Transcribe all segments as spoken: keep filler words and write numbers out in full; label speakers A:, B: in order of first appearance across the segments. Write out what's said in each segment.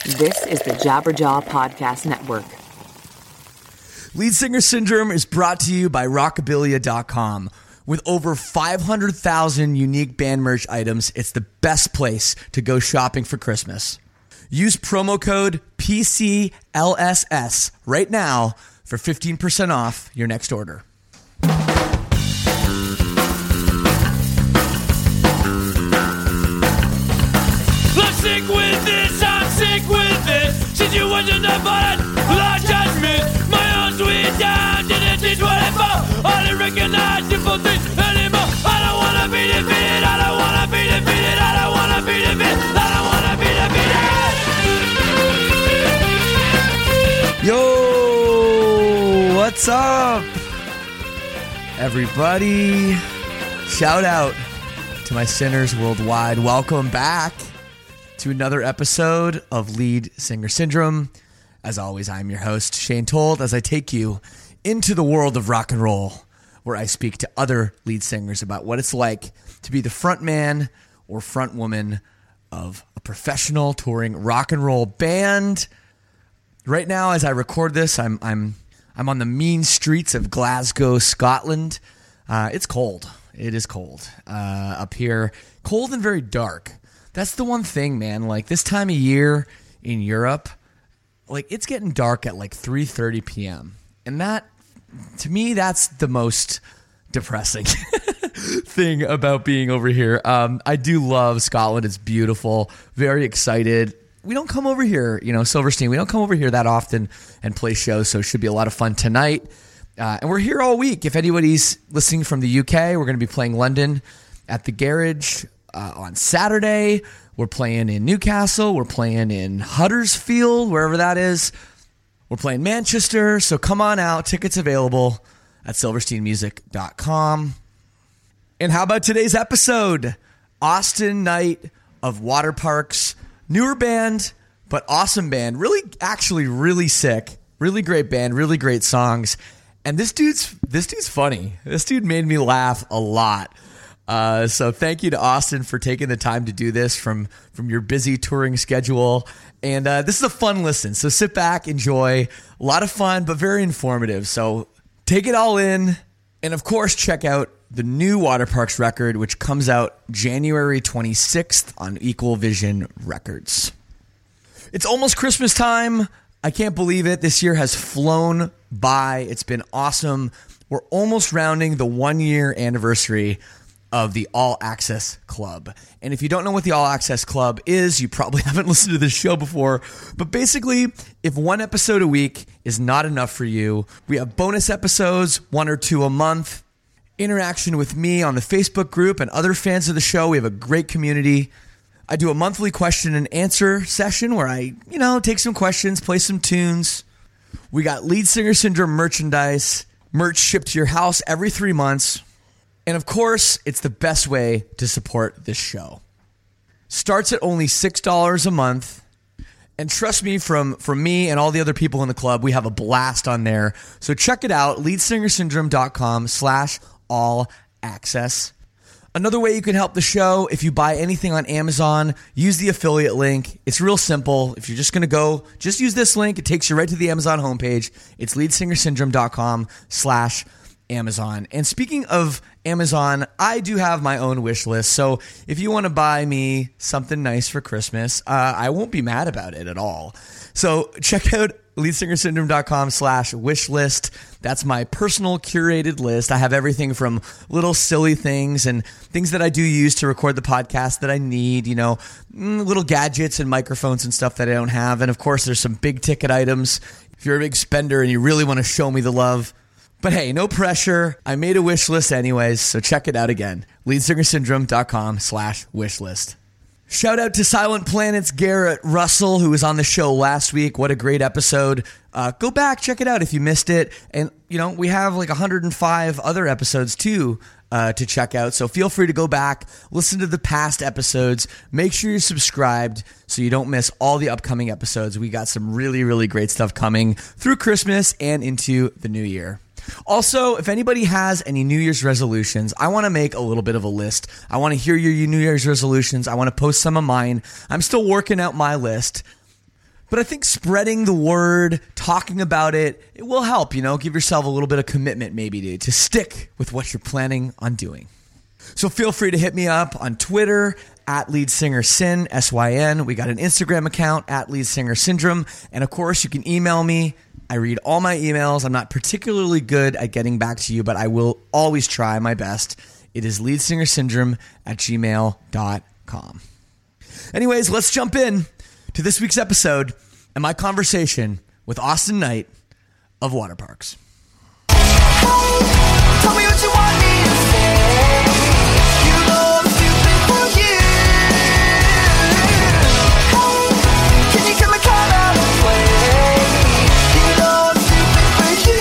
A: This is the Jabberjaw Podcast Network.
B: Lead Singer Syndrome is brought to you by Rockabilia dot com. With over five hundred thousand unique band merch items, it's the best place to go shopping for Christmas. Use promo code P C L S S right now for fifteen percent off your next order.
C: I'm sick with this, I'm sick with this. Situations are bad, large judgment. My own sweet down, didn't teach what I fought. I didn't recognize simple things anymore. I don't wanna be defeated, I don't wanna be defeated, I don't wanna be defeated, I don't wanna be defeated.
B: Yo, what's up, everybody? Shout out to my sinners worldwide. Welcome back to another episode of Lead Singer Syndrome. As always, I'm your host, Shane Told, as I take you into the world of rock and roll, where I speak to other lead singers about what it's like to be the front man or front woman of a professional touring rock and roll band. Right now, as I record this, I'm I'm I'm on the mean streets of Glasgow, Scotland. Uh, it's cold. It is cold uh, up here. Cold and very dark. That's the one thing, man. Like this time of year in Europe, like it's getting dark at like three thirty p.m. And that, to me, that's the most depressing thing about being over here. Um, I do love Scotland. It's beautiful. Very excited. We don't come over here, you know, Silverstein. We don't come over here that often and play shows, so it should be a lot of fun tonight. Uh, and we're here all week. If anybody's listening from the U K, we're going to be playing London at the Garage uh, on Saturday. We're playing in Newcastle. We're playing in Huddersfield, wherever that is. We're playing Manchester. So come on out. Tickets available at silverstein music dot com. And how about today's episode? Austin Knight of Waterparks. Newer band, but awesome band. Really, actually really sick. Really great band. Really great songs. And this dude's this dude's funny. This dude made me laugh a lot. Uh, so thank you to Austin for taking the time to do this from, from your busy touring schedule. And uh, this is a fun listen. So sit back, enjoy. A lot of fun, but very informative. So take it all in. And of course, check out the new Waterparks record, which comes out January twenty-sixth on Equal Vision Records. It's almost Christmas time. I can't believe it. This year has flown by. It's been awesome. We're almost rounding the one-year anniversary of the All Access Club. And if you don't know what the All Access Club is, you probably haven't listened to this show before. But basically, if one episode a week is not enough for you, we have bonus episodes, one or two a month, interaction with me on the Facebook group and other fans of the show. We have a great community. I do a monthly question and answer session where I, you know, take some questions, play some tunes. We got Lead Singer Syndrome merchandise, merch shipped to your house every three months. And of course, it's the best way to support this show. Starts at only six dollars a month. And trust me, from, from me and all the other people in the club, we have a blast on there. So check it out, lead singer syndrome dot com slash all access. Another way you can help the show, if you buy anything on Amazon, use the affiliate link. It's real simple. If you're just going to go, just use this link. It takes you right to the Amazon homepage. It's lead singer syndrome dot com slash Amazon. And speaking of Amazon, I do have my own wish list. So if you want to buy me something nice for Christmas, uh, I won't be mad about it at all. So check out lead singer syndrome dot com slash wish list. That's my personal curated list. I have everything from little silly things and things that I do use to record the podcast that I need, you know, little gadgets and microphones and stuff that I don't have. And of course, there's some big ticket items. If you're a big spender and you really want to show me the love. But hey, no pressure. I made a wish list anyways, so check it out again. lead singer syndrome dot com slash wish list. Shout out to Silent Planet's Garrett Russell, who was on the show last week. What a great episode. Uh, go back, check it out if you missed it. And, you know, we have like one hundred five other episodes too uh, to check out. So feel free to go back, listen to the past episodes. Make sure you're subscribed so you don't miss all the upcoming episodes. We got some really, really great stuff coming through Christmas and into the new year. Also, if anybody has any New Year's resolutions, I want to make a little bit of a list. I want to hear your New Year's resolutions. I want to post some of mine. I'm still working out my list. But I think spreading the word, talking about it, it will help, you know, give yourself a little bit of commitment maybe to, to stick with what you're planning on doing. So feel free to hit me up on Twitter at Lead Singer Syn, S Y N. We got an Instagram account at Lead Singer Syndrome. And of course, you can email me. I read all my emails. I'm not particularly good at getting back to you, but I will always try my best. It is leadsingersyndrome at gmail dot com. Anyways, let's jump in to this week's episode and my conversation with Austin Knight of Waterparks.
D: Tell me what you want me to say. You know I'm stupid for you. Can you come and come out and play? You know I'm stupid for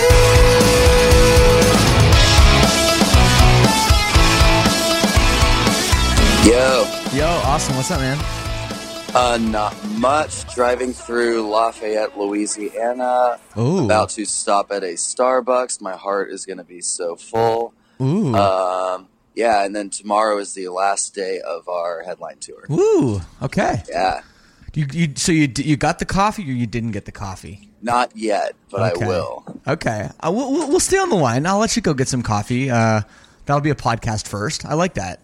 D: you. Yo.
B: Yo, Austin, what's up, man?
D: Uh, not much. Driving through Lafayette, Louisiana.
B: Ooh.
D: About to stop at a Starbucks. My heart is going to be so full.
B: Ooh.
D: Um, yeah, and then tomorrow is the last day of our headline tour.
B: Ooh. Okay.
D: Yeah.
B: You, you, so you you got the coffee or you didn't get the coffee?
D: Not yet, but
B: Okay.
D: I will.
B: Okay. Uh, we'll, we'll we'll stay on the line. I'll let you go get some coffee. Uh, that'll be a podcast first. I like that.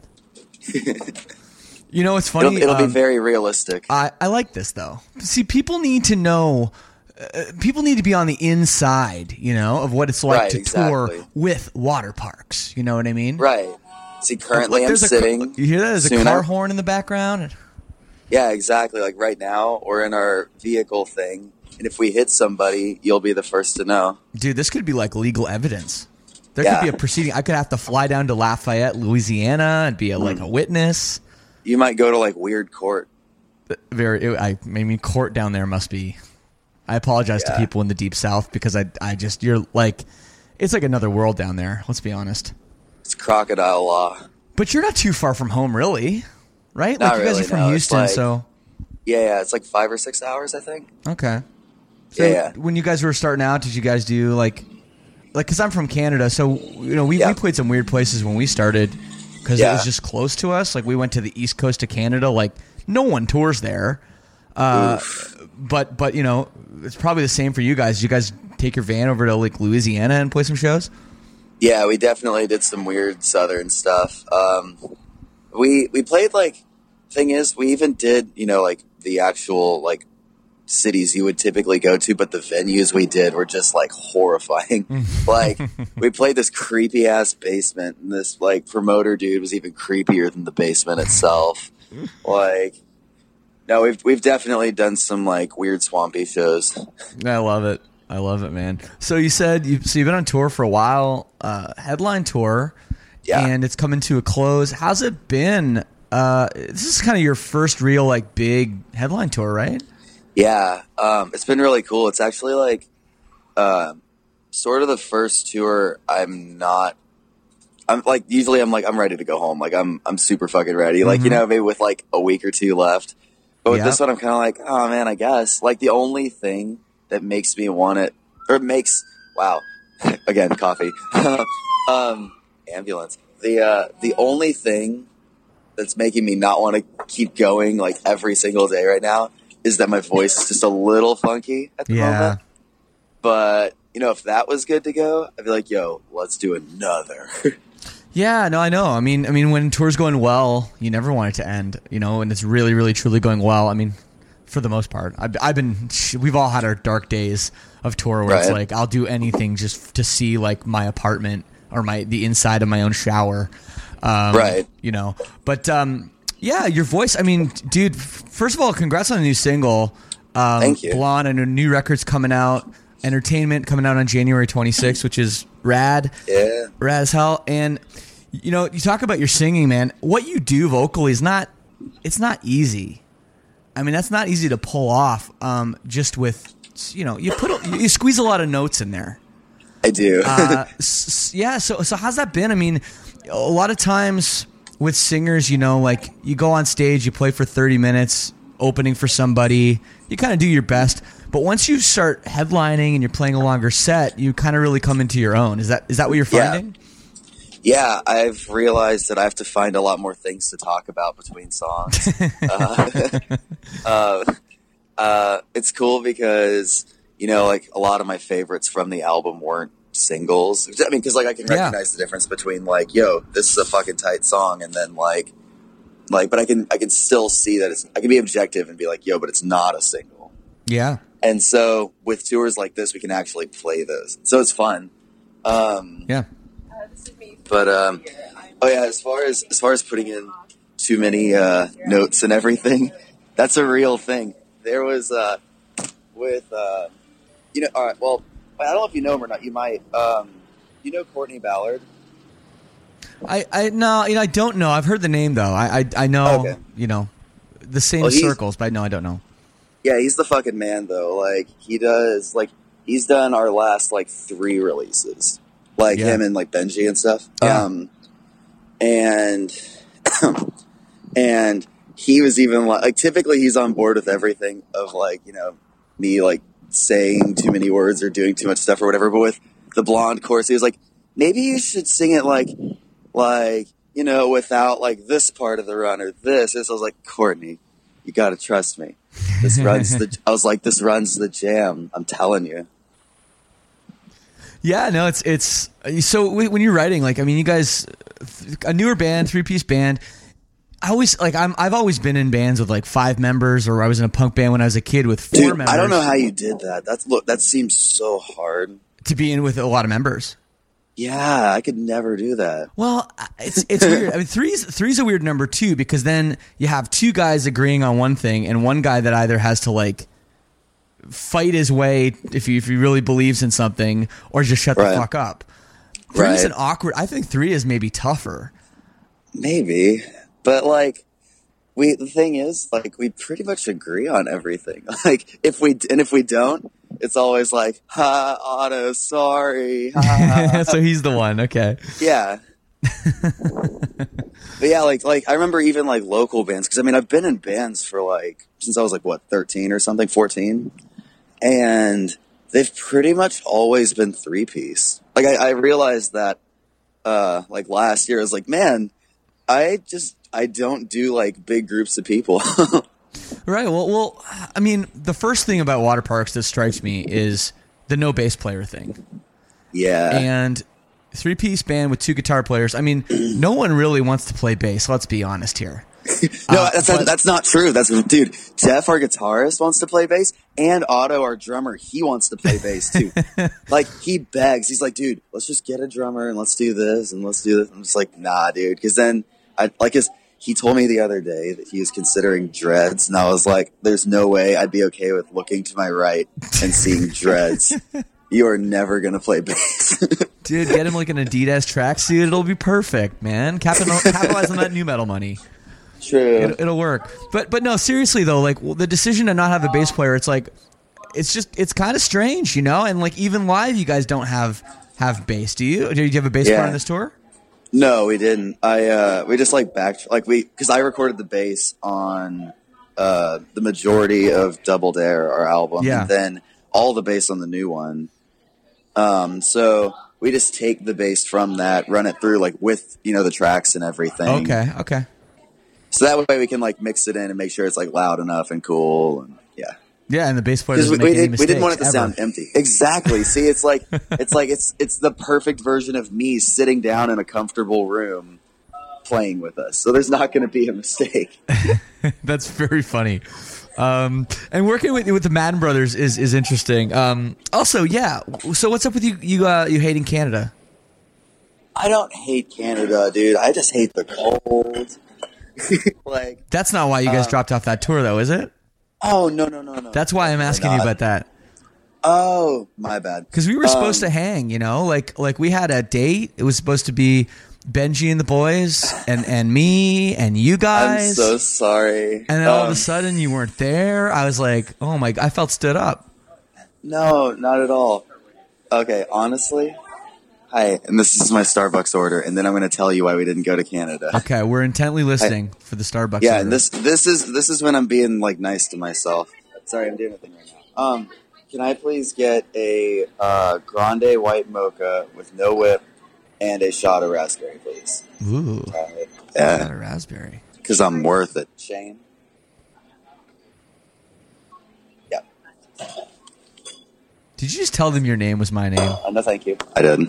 B: You know, it's funny.
D: It'll, it'll
B: um,
D: be very realistic.
B: I, I like this, though. See, people need to know, uh, people need to be on the inside, you know, of what it's like
D: Right,
B: to
D: exactly.
B: tour with water parks. You know what I mean?
D: Right. See, currently
B: Look,
D: I'm
B: there's a
D: sitting.
B: ca- you hear that? There's a
D: soon
B: car
D: I-
B: horn in the background.
D: Yeah, exactly. Like right now, we're in our vehicle thing. And if we hit somebody, you'll be the first to know.
B: Dude, this could be like legal evidence. There
D: Yeah.
B: could be a proceeding. I could have to fly down to Lafayette, Louisiana, and be a, like a witness.
D: You might go to like weird court.
B: Very, it, I, I mean, court down there must be. I apologize to
D: Yeah.
B: people in the deep south because I, I just you're like, it's like another world down there. Let's be honest.
D: It's crocodile law.
B: But you're not too far from home, really, right?
D: Not
B: like you guys
D: really,
B: are from
D: no. It's
B: Houston,
D: like-
B: so
D: Yeah, yeah. It's like five or six hours, I think.
B: okay. So
D: Yeah, yeah.
B: when you guys were starting out, did you guys do like, like? Because I'm from Canada, so you know we,
D: Yeah.
B: we played some weird places when we started because it
D: Yeah.
B: was just close to us. Like we went to the east coast of Canada. Like no one tours there, uh, but but you know it's probably the same for you guys. Did you guys take your van over to like Louisiana and play some shows?
D: Yeah, we definitely did some weird southern stuff. Um, we we played like. Thing is, we even did you know like the actual like cities you would typically go to, but the venues we did were just like horrifying. Like we played this creepy ass basement, and this like promoter dude was even creepier than the basement itself. Like, no, we've we've definitely done some like weird swampy shows.
B: I love it. I love it, man. So you said you so you've been on tour for a while, uh, headline tour,
D: Yeah.
B: and it's coming to a close. How's it been? Uh, this is kind of your first real like big headline tour, right?
D: Yeah, um, it's been really cool. It's actually like uh, sort of the first tour I'm not. I'm like usually I'm like I'm ready to go home. Like I'm I'm super fucking ready. Like you know maybe with like a week or two left. But with
B: Yeah.
D: this one I'm kind of like oh man I guess like the only thing that makes me want it or makes wow again coffee um, ambulance the uh, the only thing that's making me not want to keep going like every single day right now is that my voice is just a little funky at the
B: Yeah.
D: moment. But, you know, if that was good to go, I'd be like, yo, let's do another.
B: Yeah, no, I know. I mean, I mean, when tour's going well, you never want it to end, you know, and it's really, really, truly going well. I mean, for the most part, I've, I've been. We've all had our dark days of tour where it's
D: Right.
B: like I'll do anything just to see like my apartment or my the inside of my own shower. Um,
D: Right.
B: You know, but um, yeah, your voice. I mean, dude. f- First of all, congrats on a new single. Um,
D: Thank you.
B: Blonde, and a new record's coming out. Entertainment coming out on January twenty-sixth, which is rad.
D: Yeah.
B: Rad as hell. And you know, you talk about your singing, man. What you do vocally is not. It's not easy. I mean, that's not easy to pull off. Um, just with you know, you put a, you squeeze a lot of notes in there.
D: I do.
B: Uh, s- s- yeah. So, so how's that been? I mean, a lot of times with singers, you know, like you go on stage, you play for thirty minutes, opening for somebody, you kind of do your best. But once you start headlining and you're playing a longer set, you kind of really come into your own. Is that is that what you're
D: Yeah.
B: finding?
D: Yeah, I've realized that I have to find a lot more things to talk about between songs. uh, uh, uh, it's cool because, you know, like a lot of my favorites from the album weren't singles. I mean, because like I can
B: Yeah.
D: recognize the difference between like, yo, this is a fucking tight song, and then like, like, but I can I can still see that it's I can be objective and be like, yo, but it's not a single.
B: Yeah.
D: And so with tours like this, we can actually play those, so it's fun. Um,
B: Yeah.
D: but um, oh yeah, as far as as far as putting in too many uh, notes and everything, that's a real thing. There was uh, with uh, you know, all right, well. I don't know if you know him or not. You might. Um, you know Courtney Ballard?
B: I, I no, you know, I don't know. I've heard the name though. I I, I know,
D: Okay.
B: you know, the same
D: Well, he's-
B: circles, but no, I don't know.
D: Yeah, he's the fucking man, though. Like, he does, like, he's done our last, like, three releases. Like,
B: Yeah.
D: him and, like, Benji and stuff.
B: Yeah.
D: Um, and, and he was even, like, like, typically he's on board with everything of, like, you know, me, like, saying too many words or doing too much stuff or whatever. But with the Blonde chorus, he was like, maybe you should sing it, like, like, you know, without, like, this part of the run or this. And so I was like, Courtney, you gotta trust me. This runs the. I was like, this runs the jam. I'm telling you.
B: Yeah, no, it's it's so w- when you're writing, like, I mean, you guys, a newer band, three piece band. I always like I'm I've always been in bands with like five members, or I was in a punk band when I was a kid with four
D: Dude,
B: members.
D: I don't know how you did that. That's look. That seems so hard.
B: to be in with a lot of members.
D: Yeah, I could never do that.
B: Well, it's it's weird. I mean, three's three's a weird number too, because then you have two guys agreeing on one thing, and one guy that either has to like fight his way if he if he really believes in something, or just shut
D: Right.
B: the fuck up. Three's
D: Right.
B: an awkward. I think three is maybe tougher.
D: Maybe, but like, we. The thing is, like, we pretty much agree on everything. Like, if we and if we don't, it's always like, ha, Otto, sorry. Ha.
B: So he's the one. Okay.
D: Yeah. But yeah, like like I remember even like local bands, because I mean I've been in bands for like since I was like what thirteen or something, fourteen, and they've pretty much always been three piece. Like I, I realized that uh like last year I was like, man, I just I don't do like big groups of people.
B: Right. Well, well, I mean, the first thing about water parks that strikes me is the no bass player thing.
D: Yeah.
B: And three piece band with two guitar players. I mean, no one really wants to play bass. Let's be honest here.
D: No,
B: Uh,
D: that's
B: but-
D: that's not true. That's dude. Jeff, our guitarist, wants to play bass, and Otto, our drummer, he wants to play bass too. Like he begs. He's like, dude, let's just get a drummer and let's do this and let's do this. I'm just like, nah, dude, because then I like his. He told me the other day that he was considering dreads, and I was like, there's no way I'd be okay with looking to my right and seeing dreads. You are never gonna play bass.
B: Dude, get him like an Adidas tracksuit. It'll be perfect, man. Capital, capitalize on that new metal money.
D: True.
B: It, it'll work. But but no, seriously though, like well, the decision to not have a bass player, it's like it's just it's kind of strange, you know. And like even live, you guys don't have have bass. Do you? Do you have a bass
D: Yeah.
B: player on this tour?
D: No, we didn't. I uh, we just like back like we because I recorded the bass on uh, the majority of Double Dare, our album,
B: Yeah.
D: and then all the bass on the new one. Um, so we just take the bass from that, run it through like with you know the tracks and everything.
B: Okay, okay.
D: So that way we can like mix it in and make sure it's like loud enough and cool and yeah.
B: Yeah, and the bass player
D: Because
B: doesn't
D: we,
B: make
D: we,
B: any
D: did, we
B: mistakes.
D: didn't want it to
B: ever.
D: sound empty. Exactly. See, it's like it's like it's it's the perfect version of me sitting down in a comfortable room playing with us. So there's not going to be a mistake.
B: That's very funny. Um, and working with with the Madden brothers is is interesting. Um, also, yeah. So what's up with you? You uh, you hating Canada?
D: I don't hate Canada, dude. I just hate the cold. Like,
B: That's not why you guys
D: Um,
B: dropped off that tour, though, is it?
D: oh no no no no.
B: That's why I'm asking you
D: not.
B: about that.
D: Oh, my bad.
B: Because we were supposed
D: Um,
B: to hang, you know, like like we had a date. It was supposed to be Benji and the boys, and and me and you
D: I'm
B: guys.
D: so sorry.
B: and then all of
D: Um,
B: a sudden you weren't there. I was like, oh my! I felt stood up.
D: No, not at all. Okay, honestly. Hi, and this is my Starbucks order, and then I'm going to tell you why we didn't go to Canada.
B: Okay, we're intently listening for the Starbucks.
D: Yeah,
B: order.
D: and this this is this is when I'm being like nice to myself. Sorry, I'm doing a thing right now. Um, can I please get a uh, grande white mocha with no whip and a shot of raspberry, please?
B: Ooh,
D: Uh,
B: got
D: yeah,
B: a raspberry.
D: because I'm worth it. Shane.
B: Did you just tell them your name was my name?
D: Uh, no, thank you. I didn't.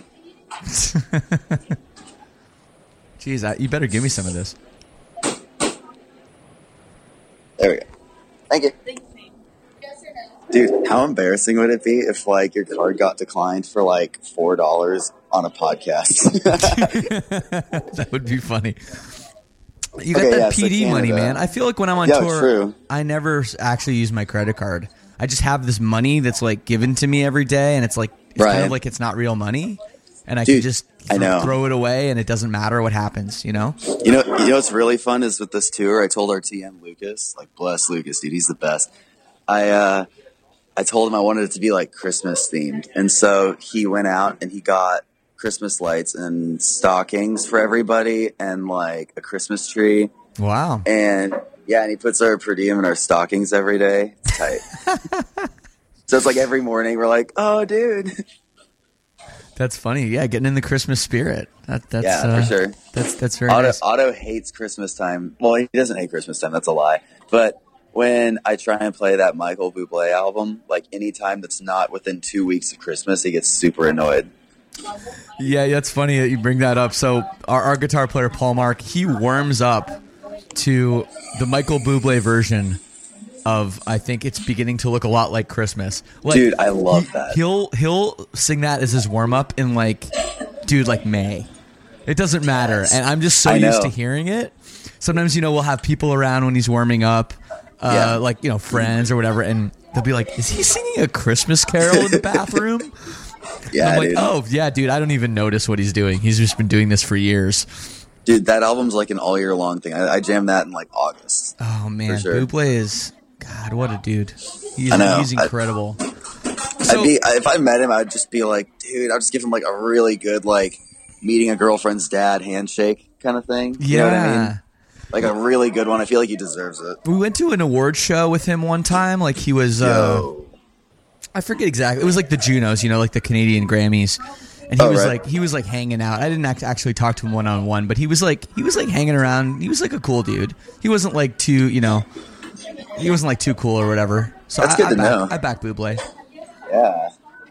B: Jeez, I, you better give me some of this.
D: There we go. Thank you. Dude, how embarrassing would it be if, like, your card got declined for, like, four dollars on a podcast?
B: That would be funny. You got
D: Okay,
B: that
D: yeah, so
B: P D money,
D: Canada.
B: man. I feel like when I'm on
D: Yeah,
B: tour,
D: true.
B: I never s- actually use my credit card. I just have this money that's, like, given to me every day, and it's, like, it's kind
D: Right.
B: of like it's not real money. And I
D: Dude,
B: can just
D: I
B: th-
D: know.
B: throw it away, and it doesn't matter what happens, you know?
D: You know, you know what's really fun is with this tour, I told our T M Lucas, like, bless Lucas, dude, he's the best. I, uh... I told him I wanted it to be like Christmas themed. And so he went out and he got Christmas lights and stockings for everybody and like a Christmas tree.
B: Wow.
D: And yeah, and he puts our per diem in our stockings every day. It's tight. So it's like every morning we're like, oh, dude.
B: That's funny. Yeah, getting in the Christmas spirit. That, that's,
D: Yeah,
B: uh,
D: for sure.
B: That's, that's very
D: Otto,
B: nice.
D: Otto hates Christmas time. Well, he doesn't hate Christmas time. That's a lie. But when I try and play that Michael Bublé album, like any time that's not within two weeks of Christmas, he gets super annoyed.
B: Yeah, that's funny that you bring that up. So our, our guitar player, Paul Mark, he warms up to the Michael Bublé version of, I think it's beginning to look a lot like Christmas. Like,
D: Dude, I love
B: he-
D: that.
B: He'll he'll sing that as his warm up in like, dude, like May. It doesn't matter,
D: Yes.
B: and I'm just so
D: I
B: used
D: know.
B: to hearing it. Sometimes, you know, we'll have people around when he's warming up, uh,
D: Yeah.
B: like, you know, friends or whatever, and they'll be like, "Is he singing a Christmas carol in the bathroom?"
D: Yeah,
B: I'm like,
D: dude.
B: "Oh, yeah, dude, I don't even notice what he's doing. He's just been doing this for years."
D: Dude, that album's like an all year long thing. I, I jammed that in like August.
B: Oh man,
D: sure.
B: Bublé is God. What a dude! He's,
D: I know.
B: he's
D: I-
B: incredible. So-
D: I'd be, I- if I met him, I'd just be like, dude, I'd just give him like a really good, like, meeting a girlfriend's dad handshake kind of thing. You
B: yeah,
D: know what I mean? Like a really good one. I feel like he deserves it.
B: we went to an award show with him one time. Like he was, uh,
D: Yo.
B: I forget exactly. It was like the Junos, you know, like the Canadian Grammys. And he
D: Oh,
B: was
D: right.
B: like, he was like hanging out. I didn't act- actually talk to him one on one, but he was like, he was like hanging around. He was like a cool dude. He wasn't like too, you know, he wasn't like too cool or whatever. So
D: That's
B: I,
D: good
B: I
D: to
B: back,
D: know.
B: I back Bublé.
D: Yeah.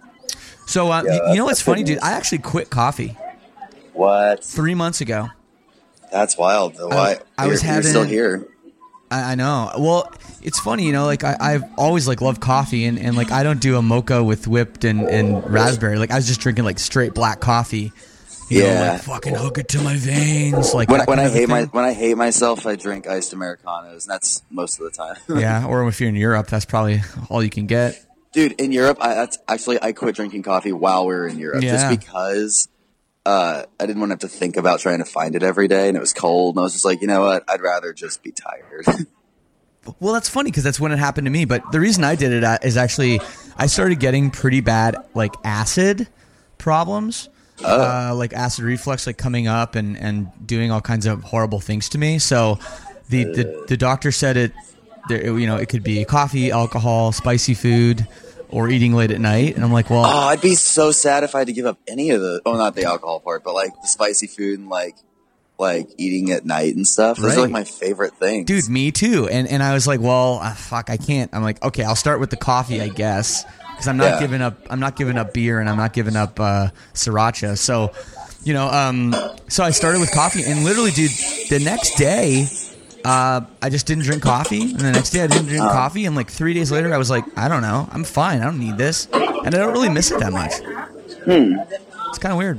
B: So uh,
D: Yeah,
B: you, you know what's
D: that's good
B: funny, dude?
D: news.
B: I actually quit coffee
D: What?
B: three months ago.
D: That's wild. Though. Why?
B: I was
D: you're, you're
B: having-
D: still here.
B: I, I know. Well, it's funny, you know, like I, I've always like loved coffee, and, and like I don't do a mocha with whipped and, and raspberry. Like I was just drinking like straight black coffee. You know,
D: Yeah.
B: like fucking hook it to my veins. Like
D: When,
B: that
D: when
B: kind
D: I
B: of a
D: hate my
B: thing.
D: when I hate myself, I drink iced Americanos, and that's most of the time.
B: Yeah, or if you're in Europe, that's probably all you can get.
D: Dude, in Europe, I, that's actually I quit drinking coffee while we were in Europe,
B: Yeah.
D: just because uh, I didn't want to have to think about trying to find it every day, and it was cold, and I was just like, you know what, I'd rather just be tired.
B: Well, that's funny because that's when it happened to me. But the reason I did it uh, is actually I started getting pretty bad like acid problems, uh, like acid reflux, like coming up and, and doing all kinds of horrible things to me. So the the, the doctor said it, there, you know, it could be coffee, alcohol, spicy food, or eating late at night. And I'm like, well,
D: Oh, I'd be so sad if I had to give up any of the, oh, not the alcohol part, but like the spicy food and like, like eating at night and stuff. Those
B: Right.
D: are like my favorite things.
B: dude, me too. And and I was like, well, uh, fuck, I can't. I'm like, okay, I'll start with the coffee, I guess, because I'm not
D: Yeah.
B: giving up. I'm not giving up beer, and I'm not giving up uh, sriracha. So, you know, um, so I started with coffee, and literally, dude, the next day, uh, I just didn't drink coffee, and the next day I didn't drink
D: Uh.
B: coffee, and like three days later, I was like, I don't know, I'm fine. I don't need this, and I don't really miss it that much.
D: Hmm.
B: It's kind of weird.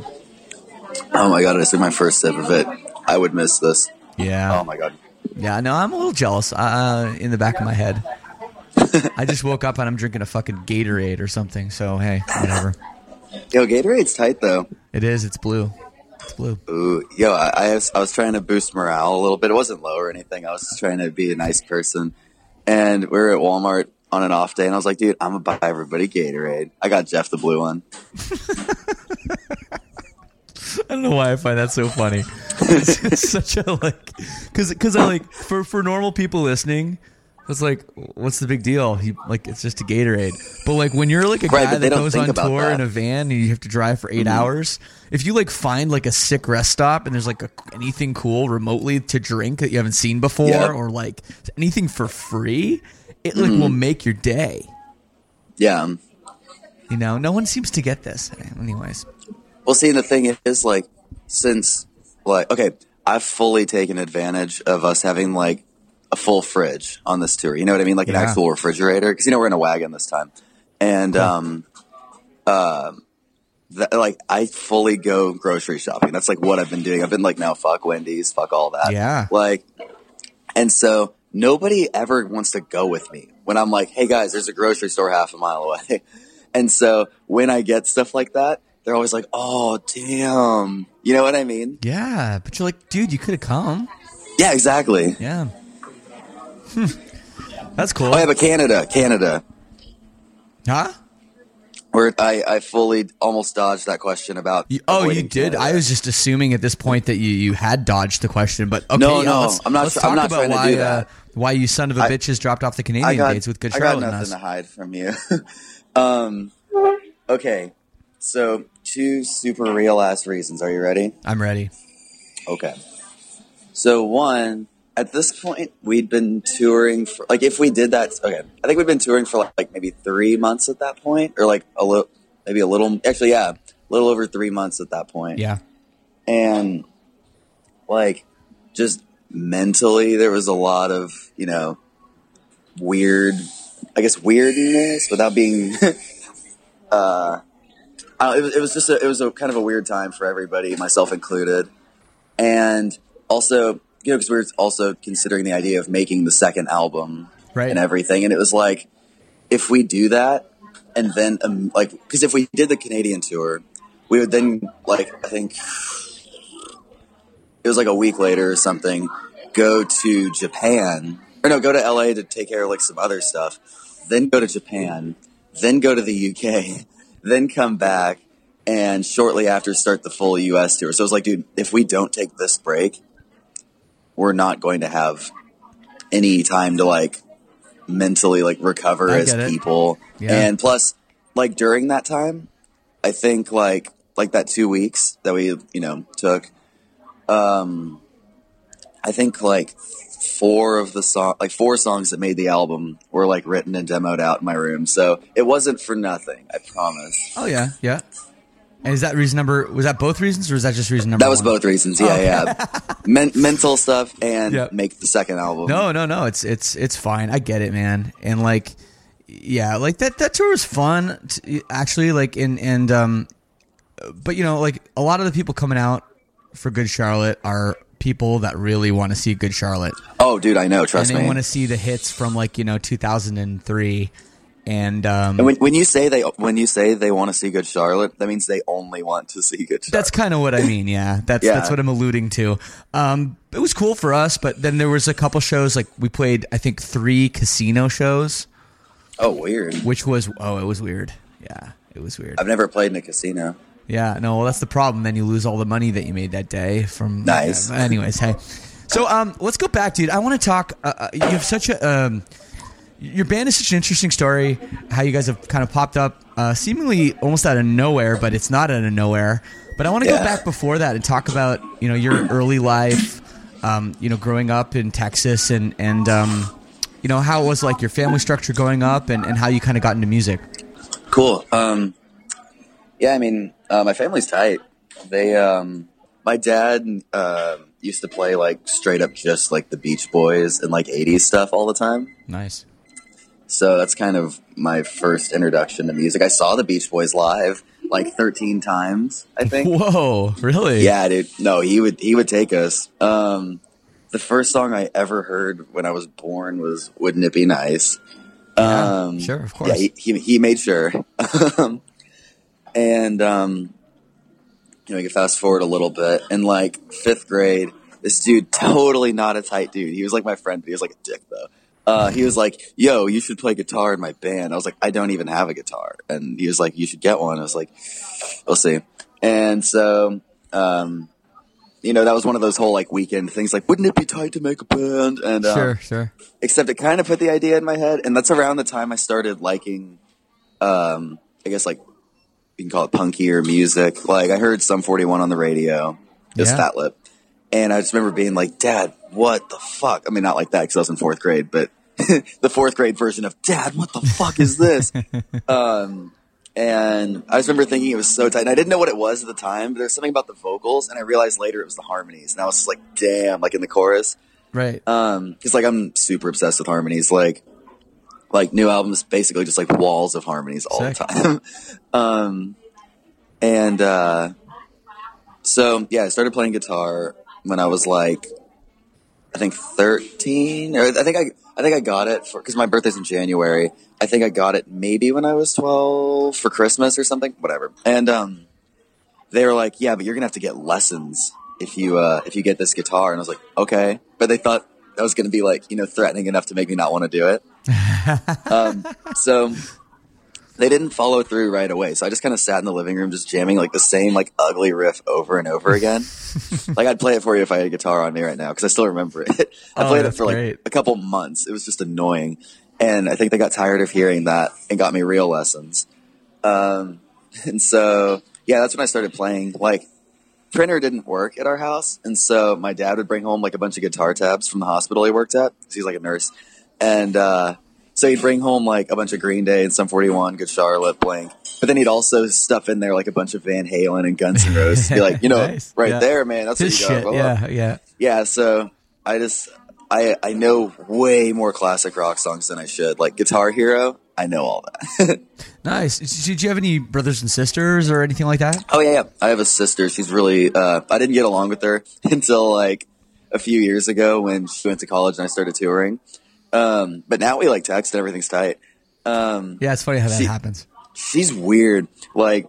D: Oh my god, I took my first sip of it. I would miss this.
B: Yeah.
D: Oh my god.
B: Yeah, no, I'm a little jealous uh, in the back of my head. I just woke up and I'm drinking a fucking Gatorade or something, so hey, whatever.
D: Yo, Gatorade's tight though.
B: It is, it's blue. It's blue.
D: Ooh, yo, I, I, was, I was trying to boost morale a little bit. It wasn't low or anything. I was just trying to be a nice person. And we were at Walmart on an off day, and I was like, dude, I'm going to buy everybody Gatorade. I got Jeff the blue one.
B: I don't know why I find that so funny. It's, it's such a like, because because I like for for normal people listening, it's like, what's the big deal? He like it's just a Gatorade. But like when you're like a
D: Right,
B: guy
D: but they
B: that
D: don't
B: goes
D: think
B: on
D: about
B: tour
D: that.
B: in a van and you have to drive for 8
D: Mhm.
B: hours, if you like find like a sick rest stop and there's like a, anything cool remotely to drink that you haven't seen before,
D: Yeah.
B: or like anything for free, it like
D: Mhm.
B: will make your day.
D: Yeah.
B: You know, no one seems to get this. Anyways.
D: Well, see, the thing is, like, since, like, okay, I've fully taken advantage of us having, like, a full fridge on this tour. You know what I mean? Like,
B: yeah.
D: an actual refrigerator. Because, you know, we're in a wagon this time. And, cool. um, uh, th- like, I fully go grocery shopping. That's, like, what I've been doing. I've been, like, now, fuck Wendy's, fuck all that.
B: Yeah.
D: Like, and so nobody ever wants to go with me when I'm like, hey, guys, there's a grocery store half a mile away. And so when I get stuff like that, they're always like, oh, damn. You know what I mean?
B: Yeah. But you're like, dude, you could have come.
D: Yeah, exactly.
B: Yeah. Hmm. That's cool.
D: Oh, yeah, but Canada. Canada.
B: Huh?
D: Where I, I fully almost dodged that question about.
B: You, oh, you did? Canada. I was just assuming at this point that you, you had dodged the question. But okay,
D: no,
B: yeah,
D: no.
B: Let's,
D: I'm not,
B: let's
D: I'm
B: talk
D: not
B: about
D: trying
B: why,
D: to do that.
B: Uh, why you son of a
D: I,
B: bitches dropped off the Canadian
D: got,
B: dates with Good
D: I
B: Charlotte
D: got
B: and
D: nothing
B: us.
D: to hide from you. um, okay. So, two super real ass reasons. Are you ready?
B: I'm ready.
D: Okay. So, one, at this point, we'd been touring for, like, if we did that, okay, I think we'd been touring for, like, like maybe three months at that point, or, like, a little, maybe a little, actually, yeah, a little over three months at that point.
B: Yeah.
D: And, like, just mentally, there was a lot of, you know, weird, I guess, weirdness without being, uh, Uh, it, was, it was just a, it was a kind of a weird time for everybody, myself included, and also you know because we were also considering the idea of making the second album
B: right.
D: and everything, and it was like if we do that and then um, like because if we did the Canadian tour, we would then like I think it was like a week later or something go to Japan or no go to L A to take care of like some other stuff, then go to Japan, then go to the U K. Then come back and shortly after start the full U S tour. So it's like, dude, if we don't take this break, we're not going to have any time to like mentally like recover
B: I
D: as
B: get it.
D: people.
B: Yeah.
D: And plus, like during that time, I think like like that two weeks that we you know took, um, I think like four of the song, like four songs that made the album were like written and demoed out in my room. So it wasn't for nothing. I promise.
B: Oh yeah, yeah. And is that reason number? Was that both reasons, or was that just reason number?
D: That was
B: one?
D: both reasons. Yeah,
B: Oh.
D: yeah. Men- mental stuff and
B: Yep.
D: make the second album.
B: No, no, no. It's it's it's fine. I get it, man. And like, yeah, like that that tour was fun. To, actually, like in and um, but you know, like a lot of the people coming out for Good Charlotte are people that really want to see Good Charlotte.
D: Oh, dude, I know. Trust
B: and they
D: me.
B: want to see the hits from like you know two thousand three, and um,
D: And when, when you say they when you say they want to see Good Charlotte, that means they only want to see Good Charlotte.
B: that's kind of what I mean. Yeah, that's
D: Yeah.
B: that's what I'm alluding to. Um, it was cool for us, but then there was a couple shows like we played. I think three casino shows,
D: Oh, weird.
B: which was oh, it was weird. Yeah, it was weird.
D: I've never played in a casino.
B: Yeah, no, well, that's the problem. Then you lose all the money that you made that day from.
D: Nice.
B: Yeah, anyways, hey, so um, let's go back, dude. I want to talk. Uh, uh, you have such a um, your band is such an interesting story. How you guys have kind of popped up, uh, seemingly almost out of nowhere, but it's not out of nowhere. But I want to
D: Yeah.
B: go back before that and talk about you know your early life, um, you know, growing up in Texas and and um, you know how it was like your family structure growing up and, and how you kind of got into music.
D: Cool. Um, yeah, I mean, uh, my family's tight. They, um, my dad uh, used to play like straight up just like the Beach Boys and like eighties stuff all the time.
B: Nice.
D: So that's kind of my first introduction to music. I saw the Beach Boys live like thirteen times, I think.
B: Whoa, really?
D: Yeah, dude. No, he would he would take us. Um, the first song I ever heard when I was born was "Wouldn't It Be Nice."
B: Yeah,
D: Um,
B: sure, of course.
D: Yeah, he he, he made sure. And um, you know, you can fast forward a little bit. In like fifth grade, this dude, totally not a tight dude. He was like my friend, but he was like a dick though. Uh, he was like, "Yo, you should play guitar in my band." I was like, "I don't even have a guitar." And he was like, "You should get one." I was like, "We'll see." And so, um, you know, that was one of those whole like weekend things. Like, wouldn't it be tight to make a band? And um,
B: Sure, sure.
D: except it kind of put the idea in my head, and that's around the time I started liking, um, I guess like you can call it punkier music. Like I heard Sum forty-one on the radio, just
B: Yeah.
D: Fat Lip, and I just remember being like, "Dad, what the fuck?" I mean, not like that because I was in fourth grade, but the fourth grade version of "Dad, what the fuck is this?" um, And I just remember thinking it was so tight. And I didn't know what it was at the time, but there's something about the vocals, and I realized later it was the harmonies. And I was just like, damn, like in the chorus.
B: Right.
D: Um, because like I'm super obsessed with harmonies. Like, like new albums, basically just like walls of harmonies all
B: Sick.
D: the time. um, and uh, so yeah, I started playing guitar when I was like, I think thirteen, or I think I, I think I got it for because my birthday's in January. I think I got it maybe when I was twelve for Christmas or something, whatever. And um, they were like, "Yeah, but you're gonna have to get lessons if you uh, if you get this guitar." And I was like, "Okay," but they thought that was gonna be like, you know, threatening enough to make me not want to do it. um, so they didn't follow through right away. So I just kind of sat in the living room, just jamming like the same like ugly riff over and over again. Like I'd play it for you if I had a guitar on me right now because I still remember it. I
B: Oh,
D: played it
B: that's
D: for like
B: great.
D: a couple months. It was just annoying. And I think they got tired of hearing that and got me real lessons. Um, and so, yeah, that's when I started playing. Like, printer didn't work at our house. And so my dad would bring home like a bunch of guitar tabs from the hospital he worked at. 'Cause he's like a nurse. And uh, so he'd bring home like a bunch of Green Day and Sum forty-one, Good Charlotte, Blink. But then he'd also stuff in there like a bunch of Van Halen and Guns N' Roses. Be like, you know,
B: Nice.
D: right
B: Yeah.
D: there, man. That's
B: His
D: what you
B: shit.
D: got.
B: Yeah, yeah.
D: Yeah, so I just I I know way more classic rock songs than I should. Like Guitar Hero, I know all that.
B: Nice. Did you have any brothers and sisters or anything like that?
D: Oh yeah, yeah. I have a sister. She's really uh I didn't get along with her until like a few years ago when she went to college and I started touring. Um but now we like text and everything's tight. Um
B: Yeah, it's funny how that
D: She-
B: happens.
D: She's weird. Like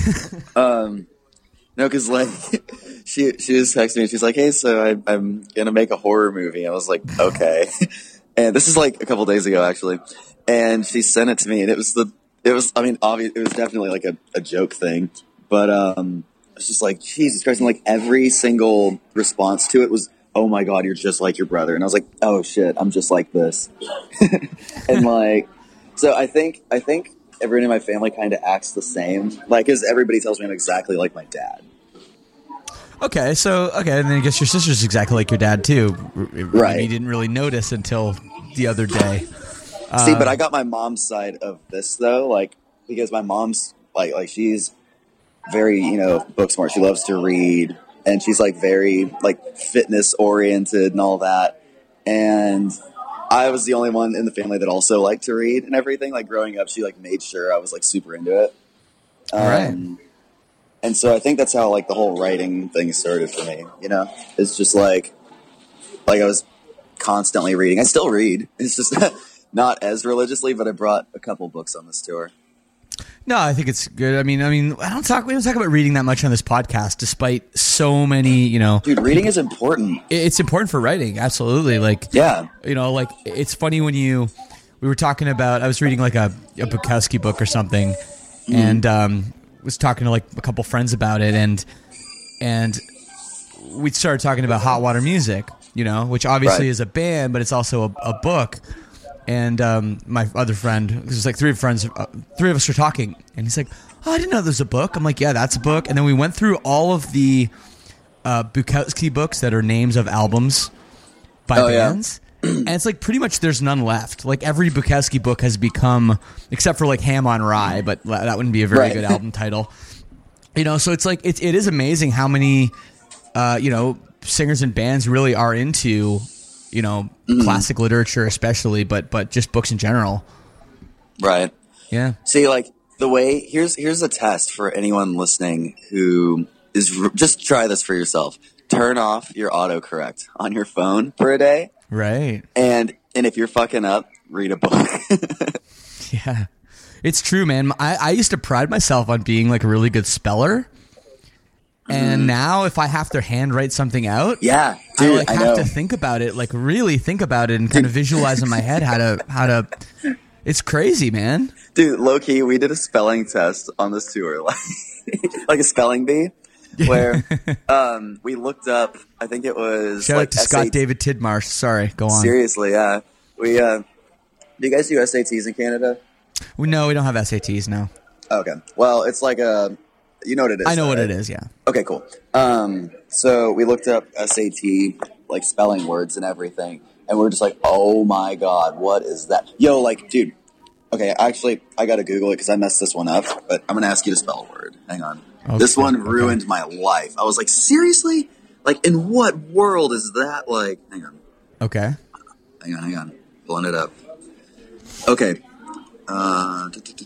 D: um no, because like she she just texted me and she's like, "Hey, so I, I'm gonna make a horror movie." I was like, "Okay," and this is like a couple days ago actually, and she sent it to me, and it was the it was I mean obvious it was definitely like a, a joke thing, but um I was just like, Jesus Christ, and like every single response to it was, "Oh my God, you're just like your brother," and I was like, "Oh shit, I'm just like this," and like so I think I think everyone in my family kind of acts the same, like because everybody tells me I'm exactly like my dad.
B: Okay, so okay, and then I guess your sister's exactly like your dad too.
D: Right.
B: You didn't really notice until the other day.
D: See, but I got my mom's side of this though, like because my mom's like like she's very, you know, book smart. She loves to read, and she's like very like fitness oriented and all that. And I was the only one in the family that also liked to read and everything. Like growing up, she like made sure I was like super into it. Um,
B: Right.
D: And so I think that's how like the whole writing thing started for me. You know, it's just like like I was constantly reading. I still read. It's just not as religiously, but I brought a couple books on this tour.
B: No, I think it's good. I mean, I mean, I don't talk. We don't talk about reading that much on this podcast, despite so many. You know,
D: Dude, reading is important.
B: it's important for writing. Absolutely, like
D: Yeah.
B: you know, like it's funny when you we were talking about. I was reading like a, a Bukowski book or something,
D: Mm.
B: and um, was talking to like a couple friends about it, and and we started talking about Hot Water Music. You know, which obviously
D: Right.
B: is a band, but it's also a, a book. And um, my other friend, there's like three friends, uh, three of us were talking, and he's like, "Oh, I didn't know there's a book." I'm like, "Yeah, that's a book." And then we went through all of the uh, Bukowski books that are names of albums by
D: Oh, yeah.
B: bands, and it's like pretty much there's none left. Like every Bukowski book has become, except for like Ham on Rye, but that wouldn't be a very
D: Right.
B: good album title. You know, so it's like it, it is amazing how many, uh, you know, singers and bands really are into. You know,
D: Mm-hmm.
B: classic literature especially, but but just books in general.
D: Right.
B: Yeah.
D: See, like the way here's here's a test for anyone listening who is r- just try this for yourself. Turn off your autocorrect on your phone for a day,
B: Right.
D: and and if you're fucking up, read a book.
B: Yeah. It's true, man. I, I used to pride myself on being like a really good speller. And now if I have to handwrite something out,
D: Yeah,
B: I
D: dude,
B: like
D: I
B: have
D: know.
B: to think about it, like really think about it and kind of visualize in my head how to how to it's crazy, man.
D: Dude, low key, we did a spelling test on this tour, like like a spelling bee, where um, we looked up. I think it was
B: Shout
D: like
B: out to
D: S A T
B: Scott David Tidmarsh. Sorry, go on.
D: Seriously, yeah. We uh, do you guys do S A Ts in Canada?
B: We, no, we don't have S A Ts now.
D: Okay, well, it's like a you know what it is.
B: I know what
D: right?
B: it is, yeah.
D: Okay, cool. Um, so we looked up S A T, like spelling words and everything, and we we're just like, oh my God, what is that? Yo, like, dude, Okay, actually, I gotta Google it because I messed this one up. But I'm gonna ask you to spell a word. Hang on.
B: Okay,
D: This one
B: okay.
D: ruined my life. I was like, seriously? Like, in what world is that? Like, hang on,
B: Okay.
D: hang on, hang on. Pulling it up. Okay. Uh,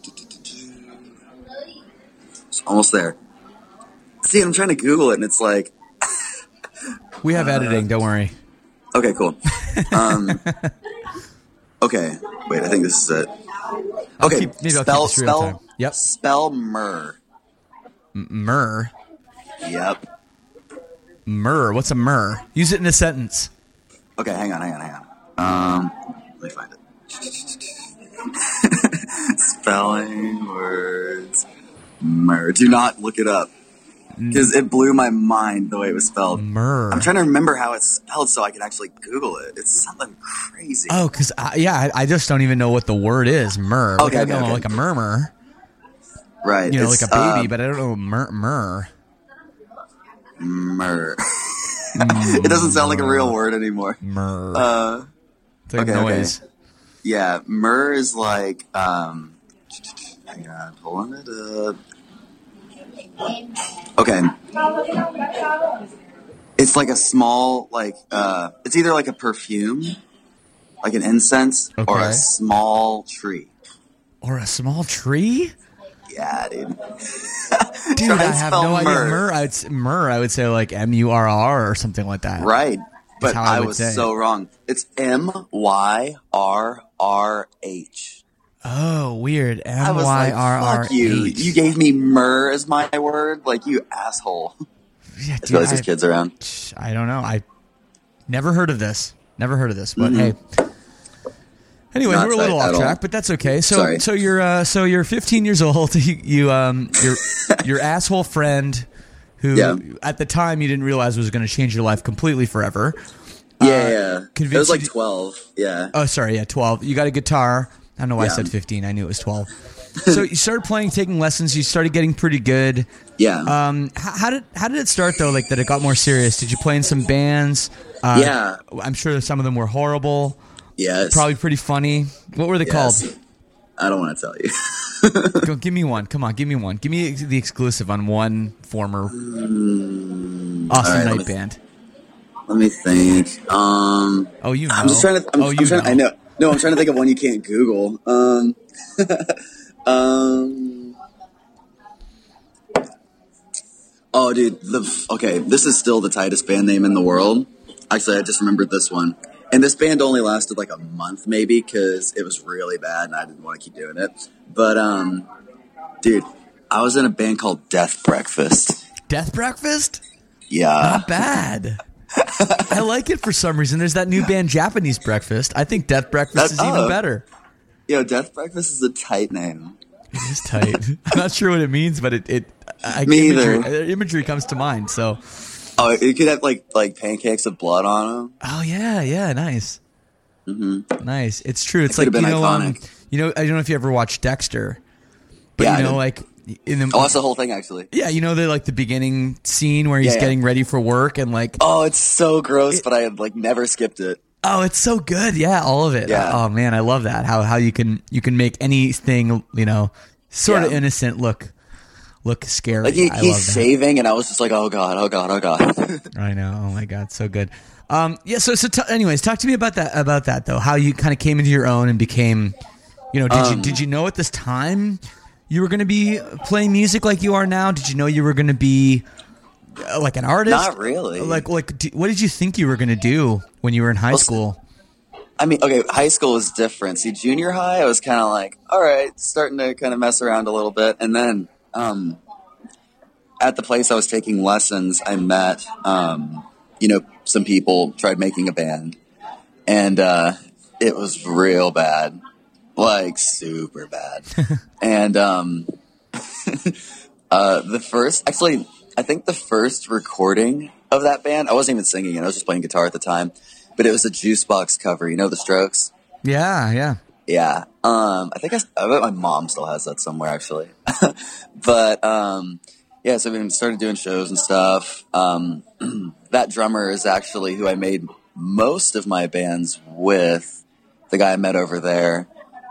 D: it's almost there. See, I'm trying to Google it, and it's like,
B: We have editing. Don't worry.
D: okay, cool. Um, okay, wait, I think this is it.
B: I'll
D: Okay,
B: keep- maybe I'll keep
D: spell,
B: this real time.
D: spell,
B: Yep.
D: spell myrrh.
B: Myrrh.
D: Yep.
B: Myrrh. What's a myrrh? Use it in a sentence.
D: Okay, hang on, hang on, hang on. Um, let me find it. Spelling words. Myrrh. Do not look it up. Because it blew my mind the way it was spelled.
B: Myrrh.
D: I'm trying to remember how it's spelled so I can actually Google it. It's something crazy.
B: Oh, because yeah, I, I just don't even know what the word is. Myrrh. Like,
D: Okay,
B: I
D: okay,
B: know
D: okay.
B: like a murmur.
D: Right.
B: You know,
D: it's,
B: like a baby,
D: uh,
B: but I don't know myrrh. Myrrh.
D: Myrrh. It doesn't sound like a real word anymore.
B: Myrrh.
D: Uh,
B: it's like
D: okay, okay.
B: noise.
D: yeah, myrrh is like, um, hang on, pulling it up. Okay. It's like a small, like, uh, it's either like a perfume, like an incense, or
B: Okay.
D: a small tree.
B: Or a small tree?
D: Yeah, dude.
B: Dude,
D: Try
B: I
D: and
B: have
D: spell
B: no idea.
D: myrrh.
B: Myrrh. I would, s- myrrh. I would say like M U R R or something like that.
D: Right. But
B: how I
D: I,
B: would
D: was
B: say
D: so wrong. It's M Y R R H.
B: Oh, weird.
D: I
B: M
D: was
B: Y
D: like,
B: R R
D: fuck you.
B: H.
D: You gave me myrrh as my word? Like, you asshole.
B: Yeah,
D: I
B: dude,
D: feel like
B: I,
D: there's kids around.
B: I don't know. I never heard of this. Never heard of this. But hey. Anyway,
D: Not
B: we're a little
D: tight
B: off
D: at
B: track,
D: all.
B: but that's okay. So,
D: Sorry.
B: so you're, uh, so you're fifteen years old. You, you um, your, your asshole friend, who
D: Yeah.
B: at the time you didn't realize was going to change your life completely forever.
D: Yeah,
B: Uh,
D: yeah. It
B: convinced
D: was like
B: you-
D: twelve. Yeah.
B: Oh, sorry, yeah, twelve. You got a guitar. I don't know why I
D: Yeah.
B: said fifteen. I knew it was twelve. So you started playing, taking lessons. You started getting pretty good.
D: Yeah.
B: Um, how, how did how did it start though? Like that, it got more serious. Did you play in some bands? Uh,
D: Yeah.
B: I'm sure some of them were horrible.
D: yes.
B: Probably pretty funny. What were they
D: Yes.
B: called?
D: I don't want to tell you.
B: Go, give me one. Come on, give me one. Give me the exclusive on one former
D: Mm,
B: awesome
D: all right, let
B: night
D: me-
B: band.
D: Let me think. Um,
B: Oh, you know.
D: I'm just trying to. I'm,
B: oh,
D: I'm
B: you
D: trying,
B: know.
D: I know. No, I'm trying to think of one you can't Google. Um, um. Oh, dude. The okay. This is still the tightest band name in the world. Actually, I just remembered this one. And this band only lasted like a month, maybe, because it was really bad, and I didn't want to keep doing it. But, um, dude, I was in a band called Death Breakfast.
B: Death Breakfast?
D: Yeah.
B: Not bad. I like it for some reason. There's that new band, Japanese Breakfast. I think Death Breakfast is
D: That-
B: even
D: oh.
B: better.
D: Yo, Death Breakfast is a tight name.
B: It is tight. I'm not sure what it means, but it, it I,
D: Me
B: imagery,
D: either.
B: uh, imagery comes to mind. So,
D: Oh, it could have like like pancakes with blood on them.
B: oh yeah, yeah, nice,
D: Mm-hmm.
B: nice. It's true. It's
D: It
B: like
D: could've
B: you
D: been
B: know, um,
D: iconic.
B: you know, I don't know if you ever watched Dexter, but
D: Yeah, I
B: you know,
D: did.
B: like in the
D: I watched the whole thing actually.
B: yeah, you know, the like the beginning scene where he's
D: Yeah, yeah.
B: getting ready for work and like,
D: Oh, it's so gross, but I had like never skipped it.
B: oh, it's so good. Yeah, all of it.
D: Yeah.
B: Oh man, I love that. How how you can you can make anything, you know, sort of
D: Yeah.
B: innocent look look scary.
D: Like he,
B: I
D: he's
B: love that.
D: shaving, and I was just like, oh god, oh god, oh god.
B: I know. Oh my god, so good. Um, yeah. So, so, t- anyways, talk to me about that. About that though. How you kind of came into your own and became, you know, did
D: Um,
B: you did you know at this time you were going to be playing music like you are now? Did you know you were going to be uh, like an artist?
D: Not really.
B: Like, like, d- what did you think you were going to do when you were in high
D: Well,
B: school?
D: I mean, okay, high school was different. See, junior high, I was kind of like, all right, starting to kind of mess around a little bit, and then um, at the place I was taking lessons, I met, um, you know, some people tried making a band, and uh, it was real bad, like super bad. and um, uh, the first, actually, I think the first recording of that band, I wasn't even singing it, I was just playing guitar at the time, but it was a Juicebox cover. You know the Strokes?
B: Yeah, yeah.
D: Yeah. Um, I think I, I bet my mom still has that somewhere, actually. but, um, yeah, so we started doing shows and stuff. Um, that drummer is actually who I made most of my bands with, the guy I met over there.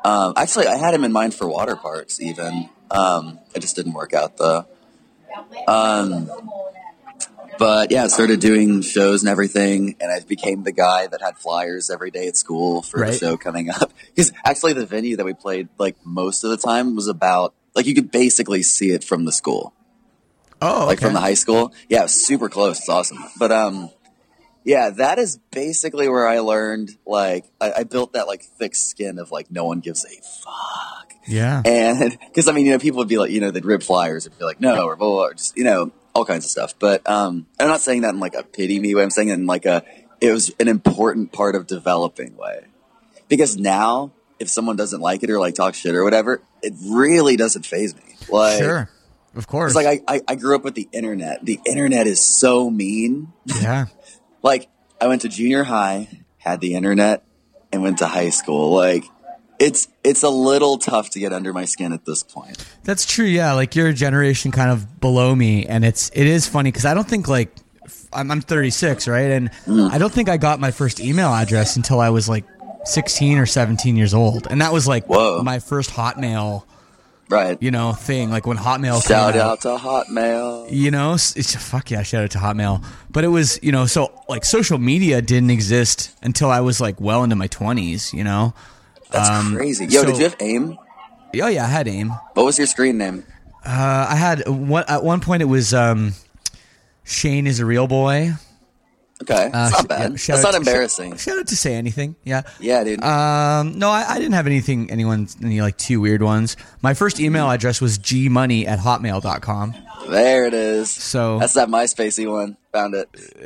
D: Um, actually, I had him in mind for water parks even. Um, it just didn't work out though. Um, but yeah, I started doing shows and everything, and I became the guy that had flyers every day at school for
B: Right.
D: the show coming up. Because actually the venue that we played like most of the time was about, like you could basically see it from the school.
B: Oh, okay.
D: Like from the high school. Yeah, it was super close. It's awesome. But um, yeah, that is basically where I learned, like, I, I built that like thick skin of like, no one gives a fuck.
B: Yeah.
D: And because I mean, you know, people would be like, you know, they'd rip flyers and be like, no, or blah, blah, blah, or just, you know, all kinds of stuff. But um, I'm not saying that in like a pity me way. I'm saying it in like a, it was an important part of developing way. Because now, if someone doesn't like it or like talk shit or whatever, it really doesn't faze me. Like,
B: Sure. Of course.
D: it's like I, I, I grew up with the internet. The internet is so mean.
B: yeah.
D: Like, I went to junior high, had the internet, and went to high school. Like, it's it's a little tough to get under my skin at this point.
B: That's true. Yeah, like you're a generation kind of below me, and it's it is funny because I don't think like I'm, I'm thirty-six, right? And
D: Mm.
B: I don't think I got my first email address until I was like sixteen or seventeen years old, and that was like
D: Whoa.
B: my first Hotmail,
D: Right.
B: you know, thing. Like when Hotmail
D: Shout
B: came
D: out to Hotmail.
B: You know, it's fuck yeah, shout out to Hotmail. But it was, you know, so like social media didn't exist until I was like well into my twenties, you know.
D: That's
B: Um,
D: crazy. Yo,
B: so-
D: did you have AIM?
B: Oh yeah, I had AIM.
D: What was your screen name?
B: Uh, I had one at one point. It was um, Shane is a real boy.
D: Okay.
B: Uh,
D: It's
B: sh-
D: not bad.
B: yeah, shout
D: That's
B: out
D: not
B: to-
D: embarrassing.
B: Shout out to Say Anything. Yeah.
D: Yeah, dude.
B: Um, no, I, I didn't have anything. Anyone any like two weird ones. My first email address was gmoney at hotmail dot com.
D: there it is.
B: So
D: That's that MySpacey one. Found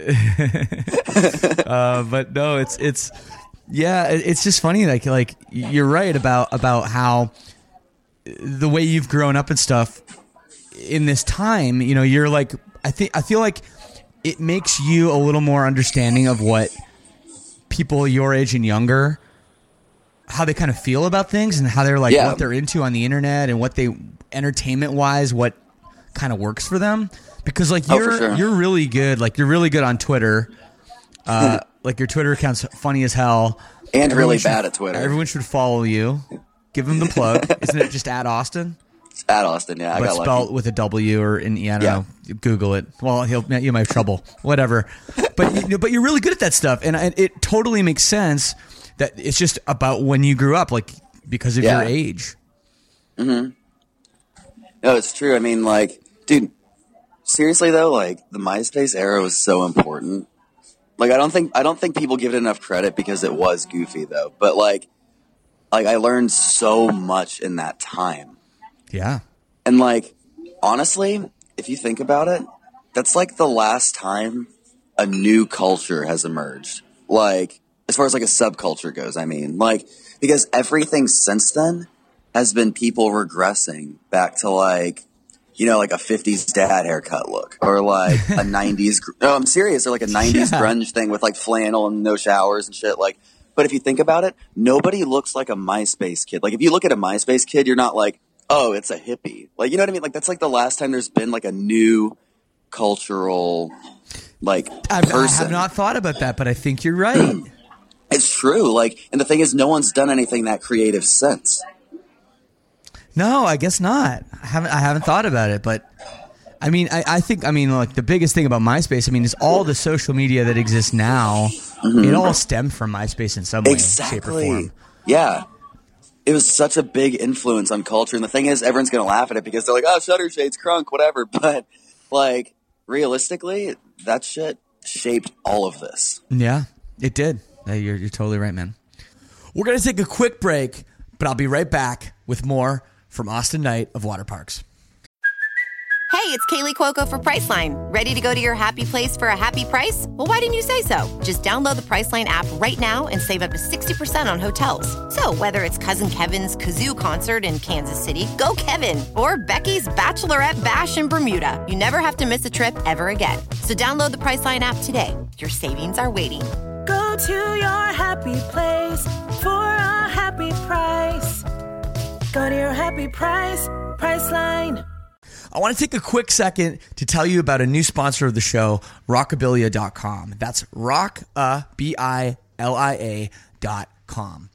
D: it.
B: uh, but no, it's it's yeah, it- it's just funny. Like like you're right about about how the way you've grown up and stuff in this time. You know, you're like I think I feel like it makes you a little more understanding of what people your age and younger, how they kind of feel about things and how they're like
D: Yeah.
B: what they're into on the internet and what they entertainment wise what kind of works for them. Because like
D: Oh, for
B: you're
D: sure.
B: you're really good. Like you're really good on Twitter. Uh, like your Twitter account's funny as hell.
D: And
B: Everyone
D: really
B: should-
D: bad at Twitter.
B: Everyone should follow you. Give them the plug. Isn't it just at Austin?
D: It's at Austin, yeah. I
B: But
D: got
B: spelled
D: lucky.
B: with a W or in yeah, I don't
D: Yeah.
B: know. Google it. Well, he'll you might have trouble. Whatever. But you know, but you're really good at that stuff, and I- it totally makes sense that it's just about when you grew up, like because of
D: Yeah.
B: your age.
D: No, it's true. I mean, like, dude, seriously though, like the MySpace era was so important. Like, I don't think I don't think people give it enough credit because it was goofy though. But like, like I learned so much in that time.
B: Yeah.
D: And like, honestly, if you think about it, that's like the last time a new culture has emerged. Like, as far as like a subculture goes, I mean, like, because everything since then has been people regressing back to like, you know, like a fifties dad haircut look or like a nineties. Gr- no, I'm serious. Or like a nineties
B: Yeah.
D: grunge thing with like flannel and no showers and shit. Like, but if you think about it, nobody looks like a MySpace kid. Like, if you look at a MySpace kid, you're not like, oh, it's a hippie. Like, you know what I mean? Like, that's like the last time there's been like a new cultural, like,
B: I've, I
D: person.
B: have not thought about that, but I think you're right.
D: It's true. Like, and the thing is, no one's done anything that creative since.
B: No, I guess not. I haven't. I haven't thought about it, but I mean, I, I think. I mean, like the biggest thing about MySpace, I mean, is all the social media that exists now. It all stemmed from MySpace in some way, shape, or
D: Exactly.
B: form.
D: Yeah. It was such a big influence on culture. And the thing is, everyone's going to laugh at it because they're like, oh, Shutter Shades, Crunk, whatever. But, like, realistically, that shit shaped all of this.
B: Yeah, it did. Uh, You're, you're totally right, man. We're going to take a quick break, but I'll be right back with more from Austin Knight of Water Parks.
E: Hey, it's Kaylee Cuoco for Priceline. Ready to go to your happy place for a happy price? Well, why didn't you say so? Just download the Priceline app right now and save up to sixty percent on hotels. So whether it's Cousin Kevin's Kazoo Concert in Kansas City, go Kevin, or Becky's Bachelorette Bash in Bermuda, you never have to miss a trip ever again. So download the Priceline app today. Your savings are waiting.
F: Go to your happy place for a happy price. Go to your happy price, Priceline.
B: I want to take a quick second to tell you about a new sponsor of the show, rockabilia dot com. That's rock, uh, B I L I A dot com.